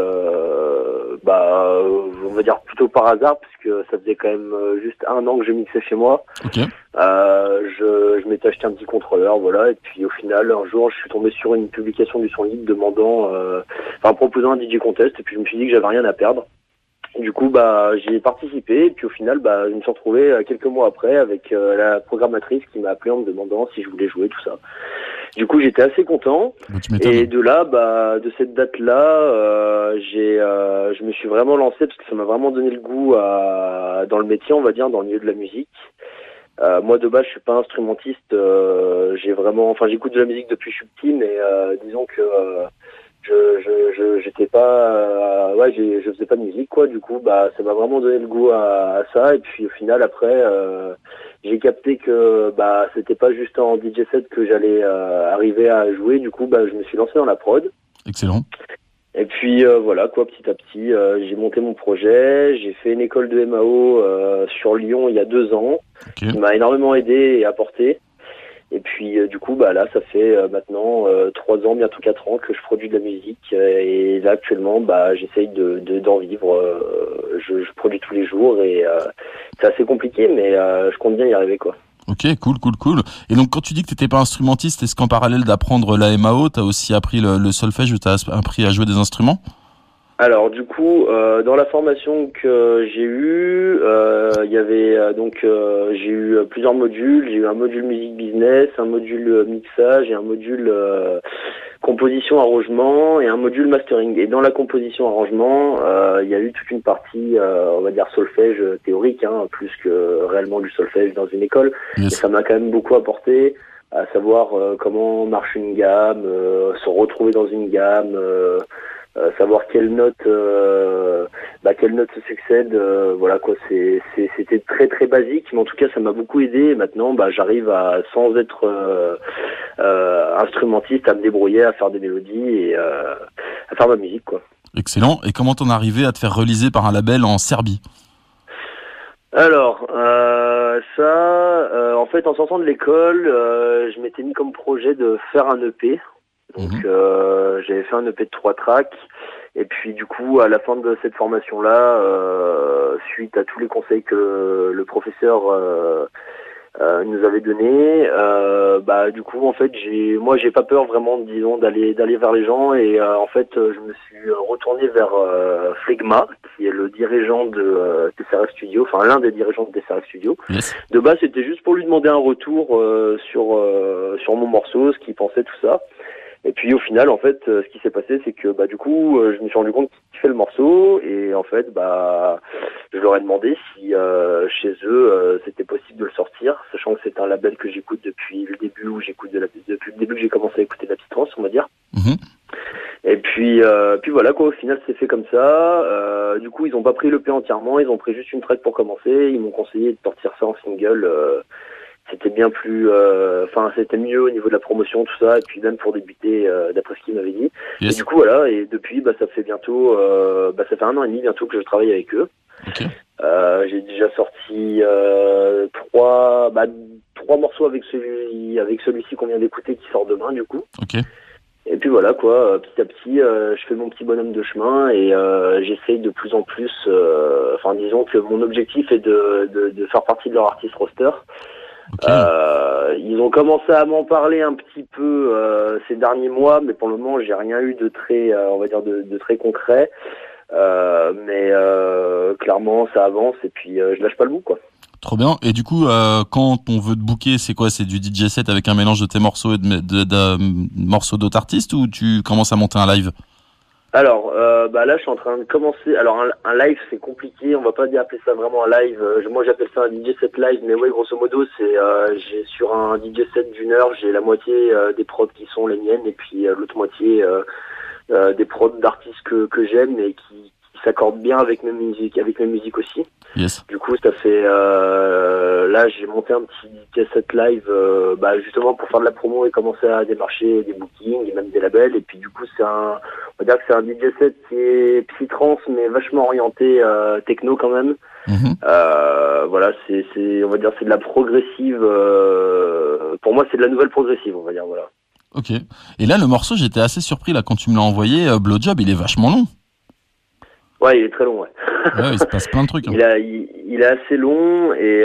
on va dire plutôt par hasard, puisque ça faisait quand même juste 1 an que je mixais chez moi. Okay. Je m'étais acheté un petit contrôleur, voilà, et puis au final, un jour, je suis tombé sur une publication du son libre proposant un DJ contest, et puis je me suis dit que j'avais rien à perdre. Du coup, j'y ai participé, et puis au final, je me suis retrouvé quelques mois après avec la programmatrice qui m'a appelé en me demandant si je voulais jouer, tout ça. Du coup, j'étais assez content. Et de là, de cette date-là, je me suis vraiment lancé parce que ça m'a vraiment donné le goût dans le métier, on va dire, dans le milieu de la musique. Moi, de base, je suis pas instrumentiste. J'écoute de la musique depuis que je suis petit, mais disons que j'étais pas, je faisais pas de musique, quoi. Du coup, ça m'a vraiment donné le goût à ça. Et puis, au final, après, j'ai capté que c'était pas juste en DJ set que j'allais arriver à jouer. Du coup, je me suis lancé dans la prod. Excellent. Et puis petit à petit, j'ai monté mon projet. J'ai fait une école de MAO sur Lyon il y a 2 ans, qui m'a énormément aidé et apporté. Et puis là, ça fait maintenant 3 ans, bientôt 4 ans que je produis de la musique. Et là, actuellement, j'essaye d'en vivre. Je produis tous les jours et c'est assez compliqué, mais je compte bien y arriver, quoi. Ok, cool. Et donc, quand tu dis que t'étais pas instrumentiste, est-ce qu'en parallèle d'apprendre la MAO, t'as aussi appris le solfège ou t'as appris à jouer des instruments? Alors du coup, dans la formation que j'ai eue, il y avait j'ai eu plusieurs modules. J'ai eu un module musique business, un module mixage et un module composition arrangement et un module mastering. Et dans la composition arrangement, il y a eu toute une partie, on va dire solfège théorique, plus que réellement du solfège dans une école. Yes. Et ça m'a quand même beaucoup apporté, à savoir comment marche une gamme, se retrouver dans une gamme. Savoir quelle note se succède, c'était très très basique, mais en tout cas ça m'a beaucoup aidé. Et maintenant j'arrive sans être instrumentiste, à me débrouiller, à faire des mélodies et à faire ma musique, quoi. Excellent. Et comment t'en es arrivé à te faire réaliser par un label en Serbie? Alors en fait, en sortant de l'école, je m'étais mis comme projet de faire un EP. Donc j'avais fait un EP de 3 tracks, et puis du coup à la fin de cette formation-là, suite à tous les conseils que le professeur nous avait donnés, du coup en fait j'ai pas peur vraiment, disons, d'aller vers les gens, et en fait je me suis retourné vers Flegma, qui est le dirigeant de TCRF Studio, enfin l'un des dirigeants de TCRF Studio. Yes. De base c'était juste pour lui demander un retour sur mon morceau, ce qu'il pensait, tout ça. Et puis au final, en fait, ce qui s'est passé, c'est que du coup, je me suis rendu compte qu'ils fait le morceau, et en fait, je leur ai demandé si chez eux c'était possible de le sortir, sachant que c'est un label que j'écoute depuis le début depuis le début que j'ai commencé à écouter de la psytrance, on va dire. Et puis voilà, quoi. Au final, c'est fait comme ça. Du coup, ils ont pas pris l'EP entièrement, ils ont pris juste une track pour commencer. Ils m'ont conseillé de sortir ça en single. C'était bien plus, c'était mieux au niveau de la promotion, tout ça, et puis même pour débuter, d'après ce qu'ils m'avaient dit. Yes. Et du coup voilà, et depuis ça fait bientôt, ça fait 1 an et demi bientôt que je travaille avec eux. Ok. J'ai déjà sorti trois morceaux avec celui-ci qu'on vient d'écouter qui sort demain du coup. Ok. Et puis voilà quoi, petit à petit, je fais mon petit bonhomme de chemin et j'essaye de plus en plus. Disons que mon objectif est de faire partie de leur artist roster. Ok. Ils ont commencé à m'en parler un petit peu ces derniers mois, mais pour le moment, j'ai rien eu de très, on va dire, de très concret. Mais clairement, ça avance et puis je lâche pas le bout quoi. Trop bien. Et du coup, quand on veut te booker, c'est quoi? C'est du DJ set avec un mélange de tes morceaux et de morceaux d'autres artistes, ou tu commences à monter un live? Alors, là, je suis en train de commencer. Alors, un live, c'est compliqué. On va pas appeler ça vraiment un live. Moi, j'appelle ça un DJ set live. Mais ouais, grosso modo, c'est j'ai sur un DJ set d'1 heure, j'ai la moitié des prods qui sont les miennes et puis l'autre moitié des prods d'artistes que j'aime et qui s'accordent bien avec mes musiques aussi. Yes. Du coup, ça fait là, j'ai monté un petit DJ set live justement pour faire de la promo et commencer à démarcher des bookings et même des labels. Et puis du coup, on va dire que c'est un DJ set qui est psy-trance mais vachement orienté techno quand même. Voilà, on va dire c'est de la progressive. Pour moi, c'est de la nouvelle progressive, on va dire, voilà. Ok. Et là, le morceau, j'étais assez surpris là quand tu me l'as envoyé. Blowjob, il est vachement long. Ouais, il est très long, ouais. Ouais, il se passe plein de trucs. Hein. Il est assez long et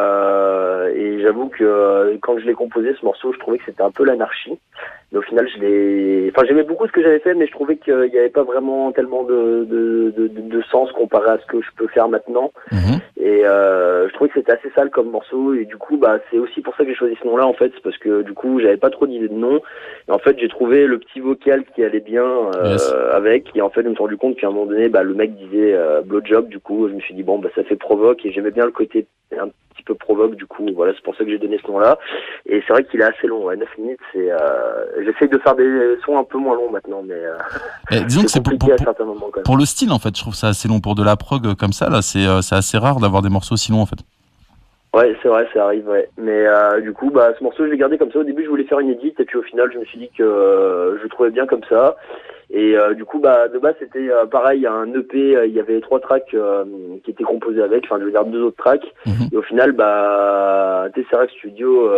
j'avoue que quand je l'ai composé ce morceau, je trouvais que c'était un peu l'anarchie. Mais au final, j'aimais beaucoup ce que j'avais fait, mais je trouvais qu'il n'y avait pas vraiment tellement de sens comparé à ce que je peux faire maintenant. Et je trouvais que c'était assez sale comme morceau et du coup, c'est aussi pour ça que j'ai choisi ce nom-là en fait, c'est parce que du coup, j'avais pas trop d'idées de nom. Et en fait, j'ai trouvé le petit vocal qui allait bien avec. Et en fait, je me suis rendu compte qu'à un moment donné, le mec disait blowjob. Du coup, je me suis dit ça fait provoque et j'aimais bien le côté un petit peu provoque. Du coup, voilà, c'est pour ça que j'ai donné ce nom-là. Et c'est vrai qu'il est assez long, ouais, 9 minutes. J'essaye de faire des sons un peu moins longs maintenant, mais disons que c'est compliqué à certains moments quand même. Pour le style, en fait, je trouve ça assez long pour de la prog comme ça. Là, c'est assez rare d'avoir des morceaux si longs, en fait. Ouais, c'est vrai, ça arrive, ouais. Mais du coup, ce morceau, je l'ai gardé comme ça. Au début, je voulais faire une edit, et puis au final, je me suis dit que je le trouvais bien comme ça. Et du coup, de base, c'était pareil, un EP, il y avait 3 tracks qui étaient composés avec, je veux dire 2 autres tracks. Et au final, Tesseract Studio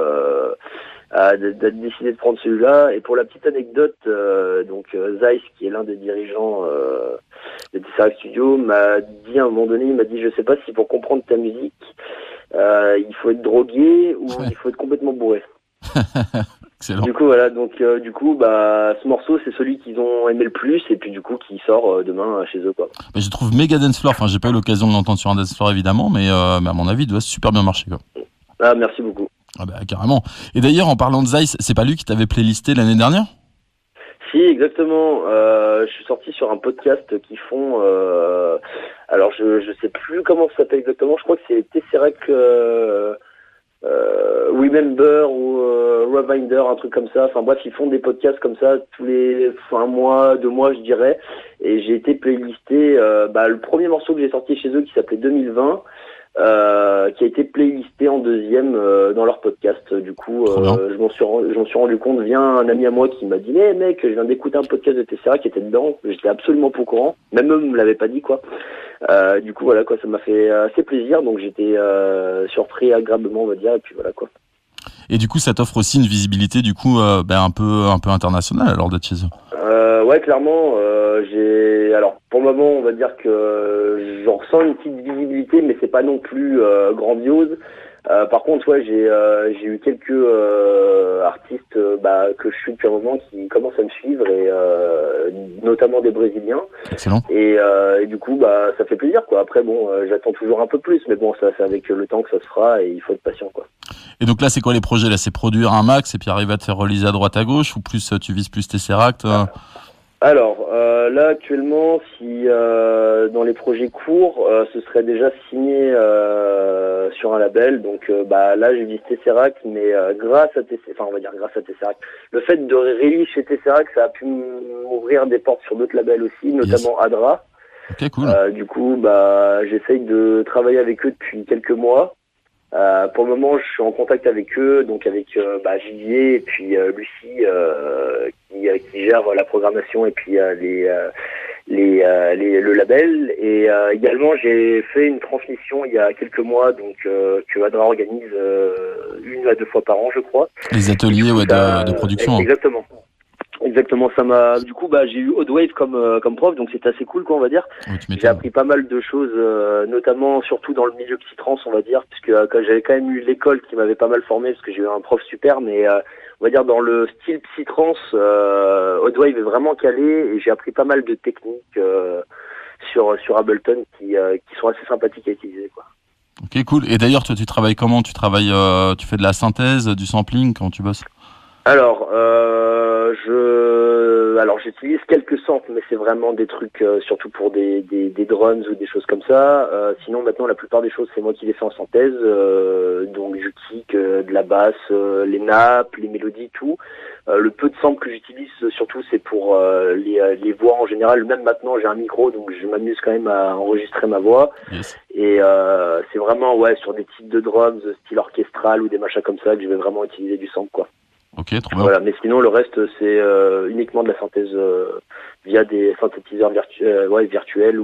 a décidé de prendre celui-là. Et pour la petite anecdote, Zeiss, qui est l'un des dirigeants de Tesseract Studio, m'a dit à un moment donné, il m'a dit, je sais pas si pour comprendre ta musique, il faut être drogué ou il faut être complètement bourré. Excellent. Du coup, voilà, ce morceau, c'est celui qu'ils ont aimé le plus et puis du coup, qui sort demain chez eux, quoi. Mais je trouve méga dance floor. Enfin, j'ai pas eu l'occasion de l'entendre sur un dance floor évidemment, mais à mon avis, il doit super bien marcher, quoi. Ah, merci beaucoup. Ah carrément. Et d'ailleurs, en parlant de Zeiss, c'est pas lui qui t'avait playlisté l'année dernière? Si, exactement. Je suis sorti sur un podcast qui font. Alors, je sais plus comment ça s'appelle exactement. Je crois que c'est Tesseract Remember ou Revinder, un truc comme ça. Enfin bref, ils font des podcasts comme ça tous les mois, 2 mois, je dirais. Et j'ai été playlisté. Le premier morceau que j'ai sorti chez eux, qui s'appelait 2020. Qui a été playlisté en deuxième dans leur podcast. Du coup, je m'en suis rendu compte via un ami à moi qui m'a dit « mec, je viens d'écouter un podcast de Tesseract qui était dedans. » J'étais absolument pas au courant. Même eux me l'avaient pas dit, quoi. Du coup, voilà, quoi, ça m'a fait assez plaisir. Donc, j'étais surpris agréablement, on va dire. Et puis, voilà, quoi. Et du coup, ça t'offre aussi une visibilité, du coup, un peu internationale, alors, d'être chez eux. Ouais, clairement. Alors, pour le moment, on va dire que j'en ressens une petite visibilité, mais c'est pas non plus grandiose. Par contre, ouais, j'ai eu quelques artistes que je suis depuis un moment qui commencent à me suivre, et notamment des Brésiliens. Excellent. Et du coup, ça fait plaisir, quoi. Après, j'attends toujours un peu plus, mais bon, ça, c'est avec le temps que ça se fera, et il faut être patient, quoi. Et donc là, c'est quoi les projets? Là, c'est produire un max et puis arriver à te faire reliser à droite à gauche, ou plus tu vises plus Tesseract? Alors, là, actuellement, si dans les projets courts, ce serait déjà signé sur un label. Donc, là, je vise Tesseract, mais grâce à Tesseract. Le fait de release chez Tesseract, ça a pu m'ouvrir des portes sur d'autres labels aussi, notamment Adra. Ok, cool. Du coup, j'essaye de travailler avec eux depuis quelques mois. Pour le moment, je suis en contact avec eux, donc avec Givier et puis Lucie qui gère la programmation et puis le label. Et également, j'ai fait une transmission il y a quelques mois, donc que Adra organise 1 à 2 fois par an, je crois. Les ateliers de production. Exactement. Exactement, ça m'a. Du coup, j'ai eu Odwave comme prof, donc c'était assez cool, quoi, on va dire. J'ai appris pas mal de choses, notamment, surtout dans le milieu psytrance, on va dire, puisque j'avais quand même eu l'école qui m'avait pas mal formé, parce que j'ai eu un prof super, mais on va dire dans le style psytrance, Odwave est vraiment calé, et j'ai appris pas mal de techniques sur Ableton qui sont assez sympathiques à utiliser, quoi. Ok, cool. Et d'ailleurs, toi, tu travailles comment ? Tu fais de la synthèse, du sampling, comment tu bosses ? Alors, j'utilise quelques samples, mais c'est vraiment des trucs, surtout pour des drums ou des choses comme ça. Sinon, maintenant, la plupart des choses, c'est moi qui les fais en synthèse. Donc, je kick de la basse, les nappes, les mélodies, tout. Le peu de samples que j'utilise, surtout, c'est pour les voix en général. Même maintenant, j'ai un micro, donc je m'amuse quand même à enregistrer ma voix. Yes. Et c'est vraiment, sur des types de drums, style orchestral ou des machins comme ça, que je vais vraiment utiliser du sample, quoi. Ok, trop bien. Voilà, mais sinon le reste c'est uniquement de la synthèse via des synthétiseurs virtuels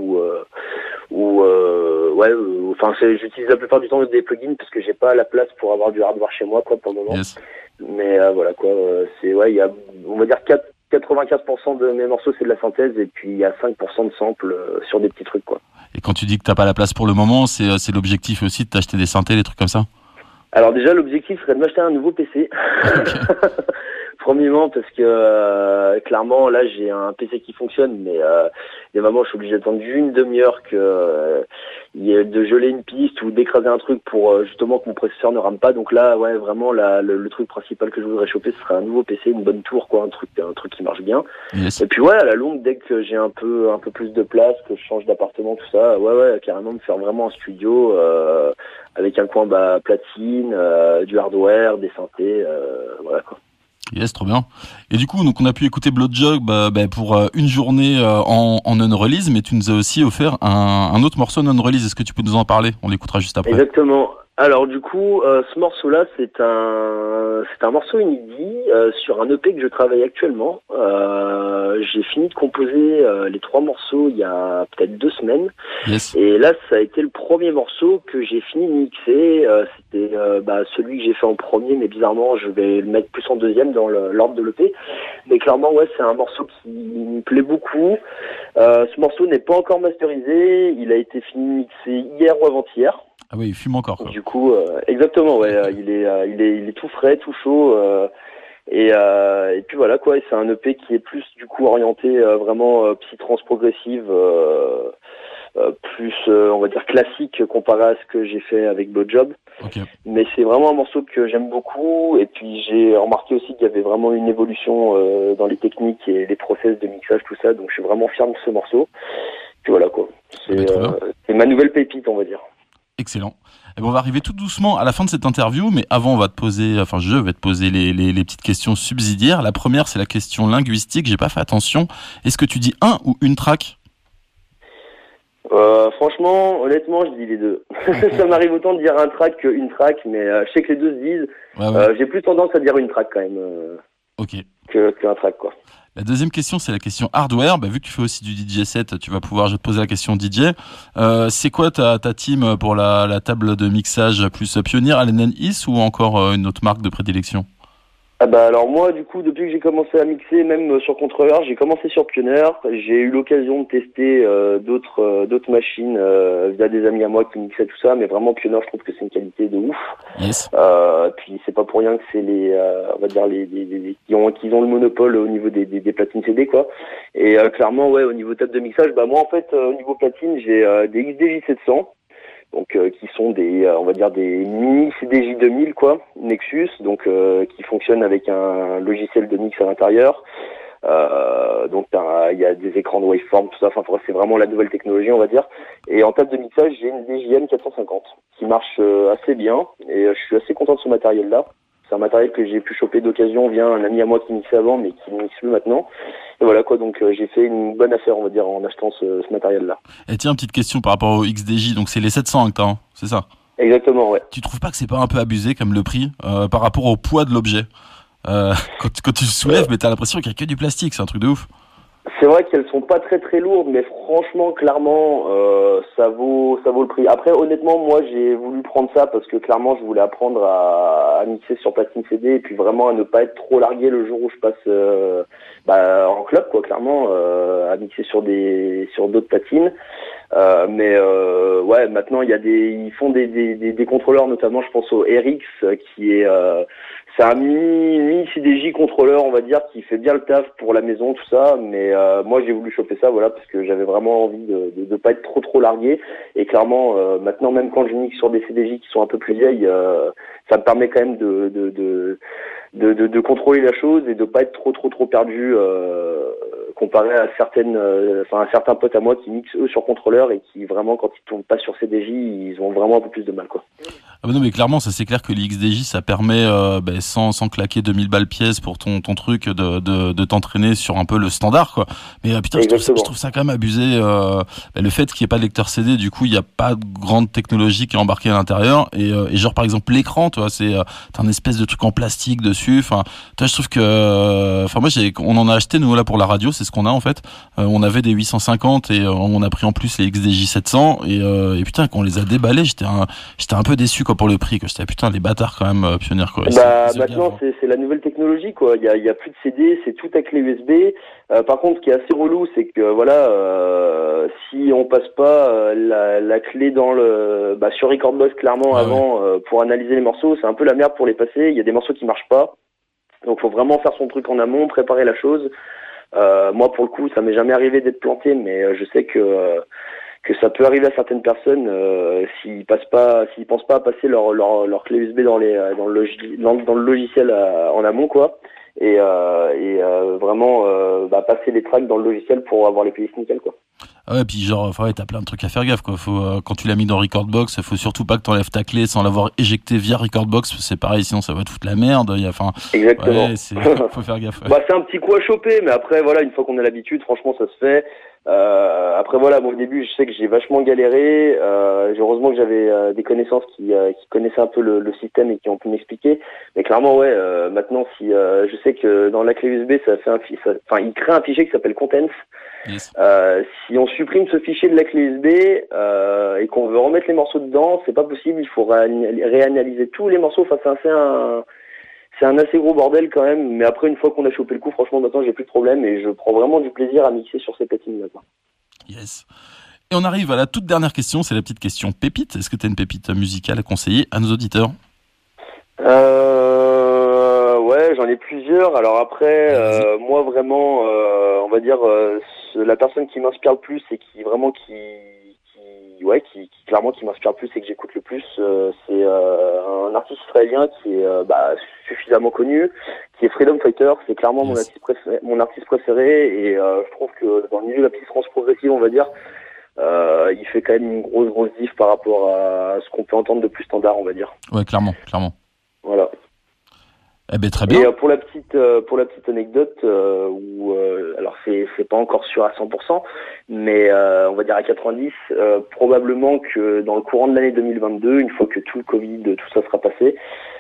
j'utilise la plupart du temps des plugins parce que j'ai pas la place pour avoir du hardware chez moi, quoi, pour le moment. Yes. Mais voilà, quoi, il y a, on va dire 95% de mes morceaux c'est de la synthèse et puis il y a 5% de samples sur des petits trucs, quoi. Et quand tu dis que t'as pas la place pour le moment, c'est l'objectif aussi de t'acheter des synthés, des trucs comme ça ? Alors déjà, l'objectif serait de m'acheter un nouveau PC. Okay. Premièrement, parce que clairement, là, j'ai un PC qui fonctionne, mais des moments, je suis obligé d'attendre une demi-heure de geler une piste ou d'écraser un truc pour justement que mon processeur ne rame pas. Donc là, vraiment, le truc principal que je voudrais choper, ce serait un nouveau PC, une bonne tour, quoi, un truc qui marche bien. Yes. Et puis à la longue, dès que j'ai un peu plus de place, que je change d'appartement, tout ça, carrément me faire vraiment un studio avec un coin platine, du hardware, des synthés, voilà, quoi. Yes, trop bien. Et du coup, donc on a pu écouter Blowjob pour une journée en non-release, mais tu nous as aussi offert un autre morceau non-release. Est-ce que tu peux nous en parler ? On l'écoutera juste après. Exactement. Alors du coup, ce morceau-là, c'est un morceau inédit sur un EP que je travaille actuellement. J'ai fini de composer les 3 morceaux il y a peut-être 2 semaines. Yes. Et là, ça a été le premier morceau que j'ai fini de mixer. C'était celui que j'ai fait en premier, mais bizarrement, je vais le mettre plus en deuxième dans l'ordre de l'EP. Mais clairement, c'est un morceau qui me plaît beaucoup. Ce morceau n'est pas encore masterisé. Il a été fini de mixer hier ou avant-hier. Ah oui, il fume encore, quoi. Du coup, exactement, il est tout frais, tout chaud, et puis voilà, quoi. C'est un EP qui est plus du coup orienté vraiment psytrance progressive, plus on va dire classique comparé à ce que j'ai fait avec Blowjob. Okay. Mais c'est vraiment un morceau que j'aime beaucoup, et puis j'ai remarqué aussi qu'il y avait vraiment une évolution dans les techniques et les process de mixage, tout ça. Donc je suis vraiment fier de ce morceau. Puis voilà, quoi. C'est ma nouvelle pépite, on va dire. Excellent. Et on va arriver tout doucement à la fin de cette interview, mais avant, je vais te poser les petites questions subsidiaires. La première, c'est la question linguistique. J'ai pas fait attention. Est-ce que tu dis un ou une track ? Franchement, honnêtement, je dis les deux. Ça m'arrive autant de dire un track qu'une track, mais je sais que les deux se disent. Ouais. J'ai plus tendance à dire une track quand même. Ok. Qu'un track, quoi. La deuxième question, c'est la question hardware. Vu que tu fais aussi du DJ set, je vais te poser la question DJ. C'est quoi ta team pour la table de mixage plus Pioneer, Allen & Heath ou encore une autre marque de prédilection ? Alors moi, du coup, depuis que j'ai commencé à mixer, même sur contrôleur, j'ai commencé sur Pioneer. J'ai eu l'occasion de tester d'autres machines via des amis à moi qui mixaient tout ça, mais vraiment Pioneer, je trouve que c'est une qualité de ouf. Yes. Puis c'est pas pour rien que c'est on va dire qui ont le monopole au niveau des platines CD, quoi. Et clairement, au niveau table de mixage, moi en fait, au niveau platine, j'ai des XDJ 700. Donc qui sont des mini CDJ 2000, quoi, Nexus, donc qui fonctionnent avec un logiciel de mix à l'intérieur. Donc il y a des écrans de waveform, tout ça. Enfin, c'est vraiment la nouvelle technologie, on va dire. Et en table de mixage, j'ai une DJM 450 qui marche assez bien, et je suis assez content de ce matériel-là. C'est un matériel que j'ai pu choper d'occasion via un ami à moi qui mixait avant, mais qui ne mixe plus maintenant. Et voilà, quoi, donc j'ai fait une bonne affaire, on va dire, en achetant ce matériel-là. Et tiens, petite question par rapport au XDJ, donc c'est les 700 que t'as, hein, c'est ça ? Exactement, ouais. Tu trouves pas que c'est pas un peu abusé comme le prix par rapport au poids de l'objet ? Quand tu le soulèves, mais t'as l'impression qu'il y a que du plastique, c'est un truc de ouf. C'est vrai qu'elles sont pas très très lourdes, mais franchement, clairement, ça vaut le prix. Après, honnêtement, moi, j'ai voulu prendre ça parce que clairement, je voulais apprendre à mixer sur platine CD et puis vraiment à ne pas être trop largué le jour où je passe en club, quoi. Clairement, à mixer sur d'autres platines. Mais ouais, maintenant ils font des contrôleurs, notamment je pense au RX qui est c'est un mini CDJ contrôleur, on va dire, qui fait bien le taf pour la maison, tout ça. Mais moi j'ai voulu choper ça, voilà, parce que j'avais vraiment envie de pas être trop largué. Et clairement, maintenant même quand je mixe sur des CDJ qui sont un peu plus vieilles, ça me permet quand même de contrôler la chose et de pas être trop perdu comparé à un certain pote à moi qui mixent eux sur contrôleur et qui vraiment quand ils tournent pas sur CDJ ils ont vraiment un peu plus de mal, quoi. Ah bah non, mais clairement, ça c'est clair que les XDJ, ça permet sans claquer 2000 balles pièce pour ton truc de t'entraîner sur un peu le standard, quoi. Mais putain, je trouve ça quand même abusé, le fait qu'il n'y ait pas de lecteur CD, du coup il n'y a pas de grande technologie qui est embarquée à l'intérieur et genre par exemple l'écran, tu vois, t'as un espèce de truc en plastique dessus. Enfin, toi je trouve que moi on en a acheté nous là pour la radio, c'est ce qu'on a en fait. On avait des 850 et on a pris en plus les XDJ 700 et putain, quand on les a déballés, j'étais un peu déçu, quoi, pour le prix, que j'étais putain les bâtards quand même, pionniers, quoi. Maintenant c'est la nouvelle technologie, quoi. Il y a plus de CD, c'est tout à clé USB. Par contre, ce qui est assez relou, c'est que voilà, si on passe pas la clé dans sur Recordbox clairement avant pour analyser les morceaux, c'est un peu la merde pour les passer. Il y a des morceaux qui marchent pas, donc faut vraiment faire son truc en amont, préparer la chose. Moi pour le coup, ça m'est jamais arrivé d'être planté, mais je sais que ça peut arriver à certaines personnes s'ils pensent pas à passer leur clé USB dans le logiciel en amont, quoi, et vraiment passer les tracks dans le logiciel pour avoir les playlists nickel, quoi. Ah ouais, puis genre, t'as plein de trucs à faire gaffe, quoi. Quand tu l'as mis dans Recordbox, faut surtout pas que t'enlèves ta clé sans l'avoir éjectée via Recordbox, c'est pareil, sinon ça va te foutre la merde. Exactement. Ouais, faut faire gaffe. Ouais. C'est un petit coup à choper, mais après, voilà, une fois qu'on a l'habitude, franchement, ça se fait. Après, voilà, au début, je sais que j'ai vachement galéré. Heureusement que j'avais des connaissances qui connaissaient un peu le système et qui ont pu m'expliquer. Mais clairement, ouais, maintenant, si je sais que dans la clé USB, il crée un fichier qui s'appelle Contents. Yes. Si on supprime ce fichier de la clé USB et qu'on veut remettre les morceaux dedans, c'est pas possible. Il faut réanalyser tous les morceaux. Enfin, c'est un assez gros bordel quand même. Mais après, une fois qu'on a chopé le coup, franchement, maintenant, j'ai plus de problème et je prends vraiment du plaisir à mixer sur ces platines maintenant. Yes. Et on arrive à la toute dernière question. C'est la petite question pépite. Est-ce que tu as une pépite musicale à conseiller à nos auditeurs? Ouais, j'en ai plusieurs. Alors après, moi vraiment, on va dire la personne qui m'inspire le plus et qui clairement qui m'inspire le plus et que j'écoute le plus, c'est un artiste israélien qui est suffisamment connu, qui est Freedom Fighter. C'est clairement mon artiste préféré et je trouve que dans le milieu de la petite trance progressive, on va dire, il fait quand même une grosse diff par rapport à ce qu'on peut entendre de plus standard, on va dire. Ouais, clairement. Voilà. Eh ben très bien. Et pour la petite anecdote, alors c'est pas encore sûr à 100%, mais on va dire à 90, probablement que dans le courant de l'année 2022, une fois que tout le Covid, tout ça sera passé,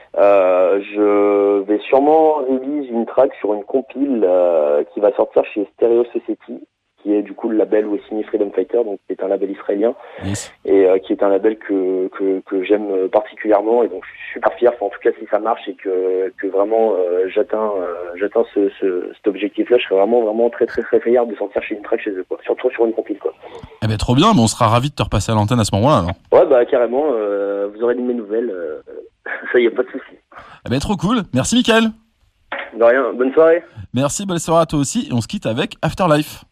je vais sûrement release une track sur une compile qui va sortir chez Stereo Society, qui est du coup le label où est signé Freedom Fighter, donc qui est un label israélien, yes. Et qui est un label que j'aime particulièrement, et donc je suis super fier, en tout cas si ça marche et que vraiment j'atteins cet objectif-là, je serais vraiment très fier de sortir chez une track chez eux, quoi, surtout sur une compile, quoi. Eh ben trop bien, mais on sera ravis de te repasser à l'antenne à ce moment-là, alors. Ouais, carrément, vous aurez de mes nouvelles, ça y est, pas de souci. Eh ben trop cool, merci Mickaël. De rien, bonne soirée. Merci, bonne soirée à toi aussi, et on se quitte avec Afterlife.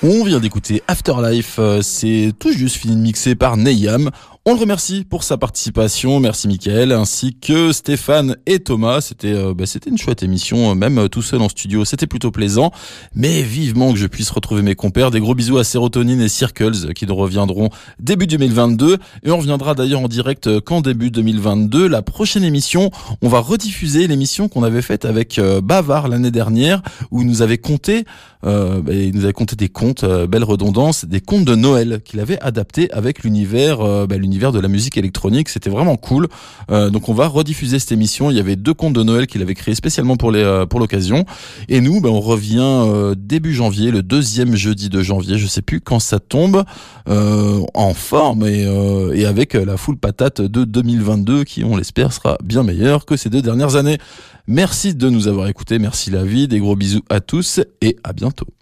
On vient d'écouter Afterlife, c'est tout juste fini de mixer par Neyam. On le remercie pour sa participation, merci Mickaël, ainsi que Stéphane et Thomas. C'était une chouette émission, même tout seul en studio, c'était plutôt plaisant. Mais vivement que je puisse retrouver mes compères. Des gros bisous à Sérotonine et Circles qui nous reviendront début 2022. Et on reviendra d'ailleurs en direct qu'en début 2022. La prochaine émission, on va rediffuser l'émission qu'on avait faite avec Bavard l'année dernière, où il nous avait conté des contes, belle redondance, des contes de Noël qu'il avait adaptés avec l'univers de la musique électronique. C'était vraiment cool. Donc on va rediffuser cette émission. Il y avait 2 contes de Noël qu'il avait créés spécialement pour l'occasion. Et nous, on revient début janvier, le 2e jeudi de janvier. Je sais plus quand ça tombe, en forme et avec la full patate de 2022 qui, on l'espère, sera bien meilleure que ces 2 dernières années. Merci de nous avoir écoutés. Merci la vie. Des gros bisous à tous et à bientôt.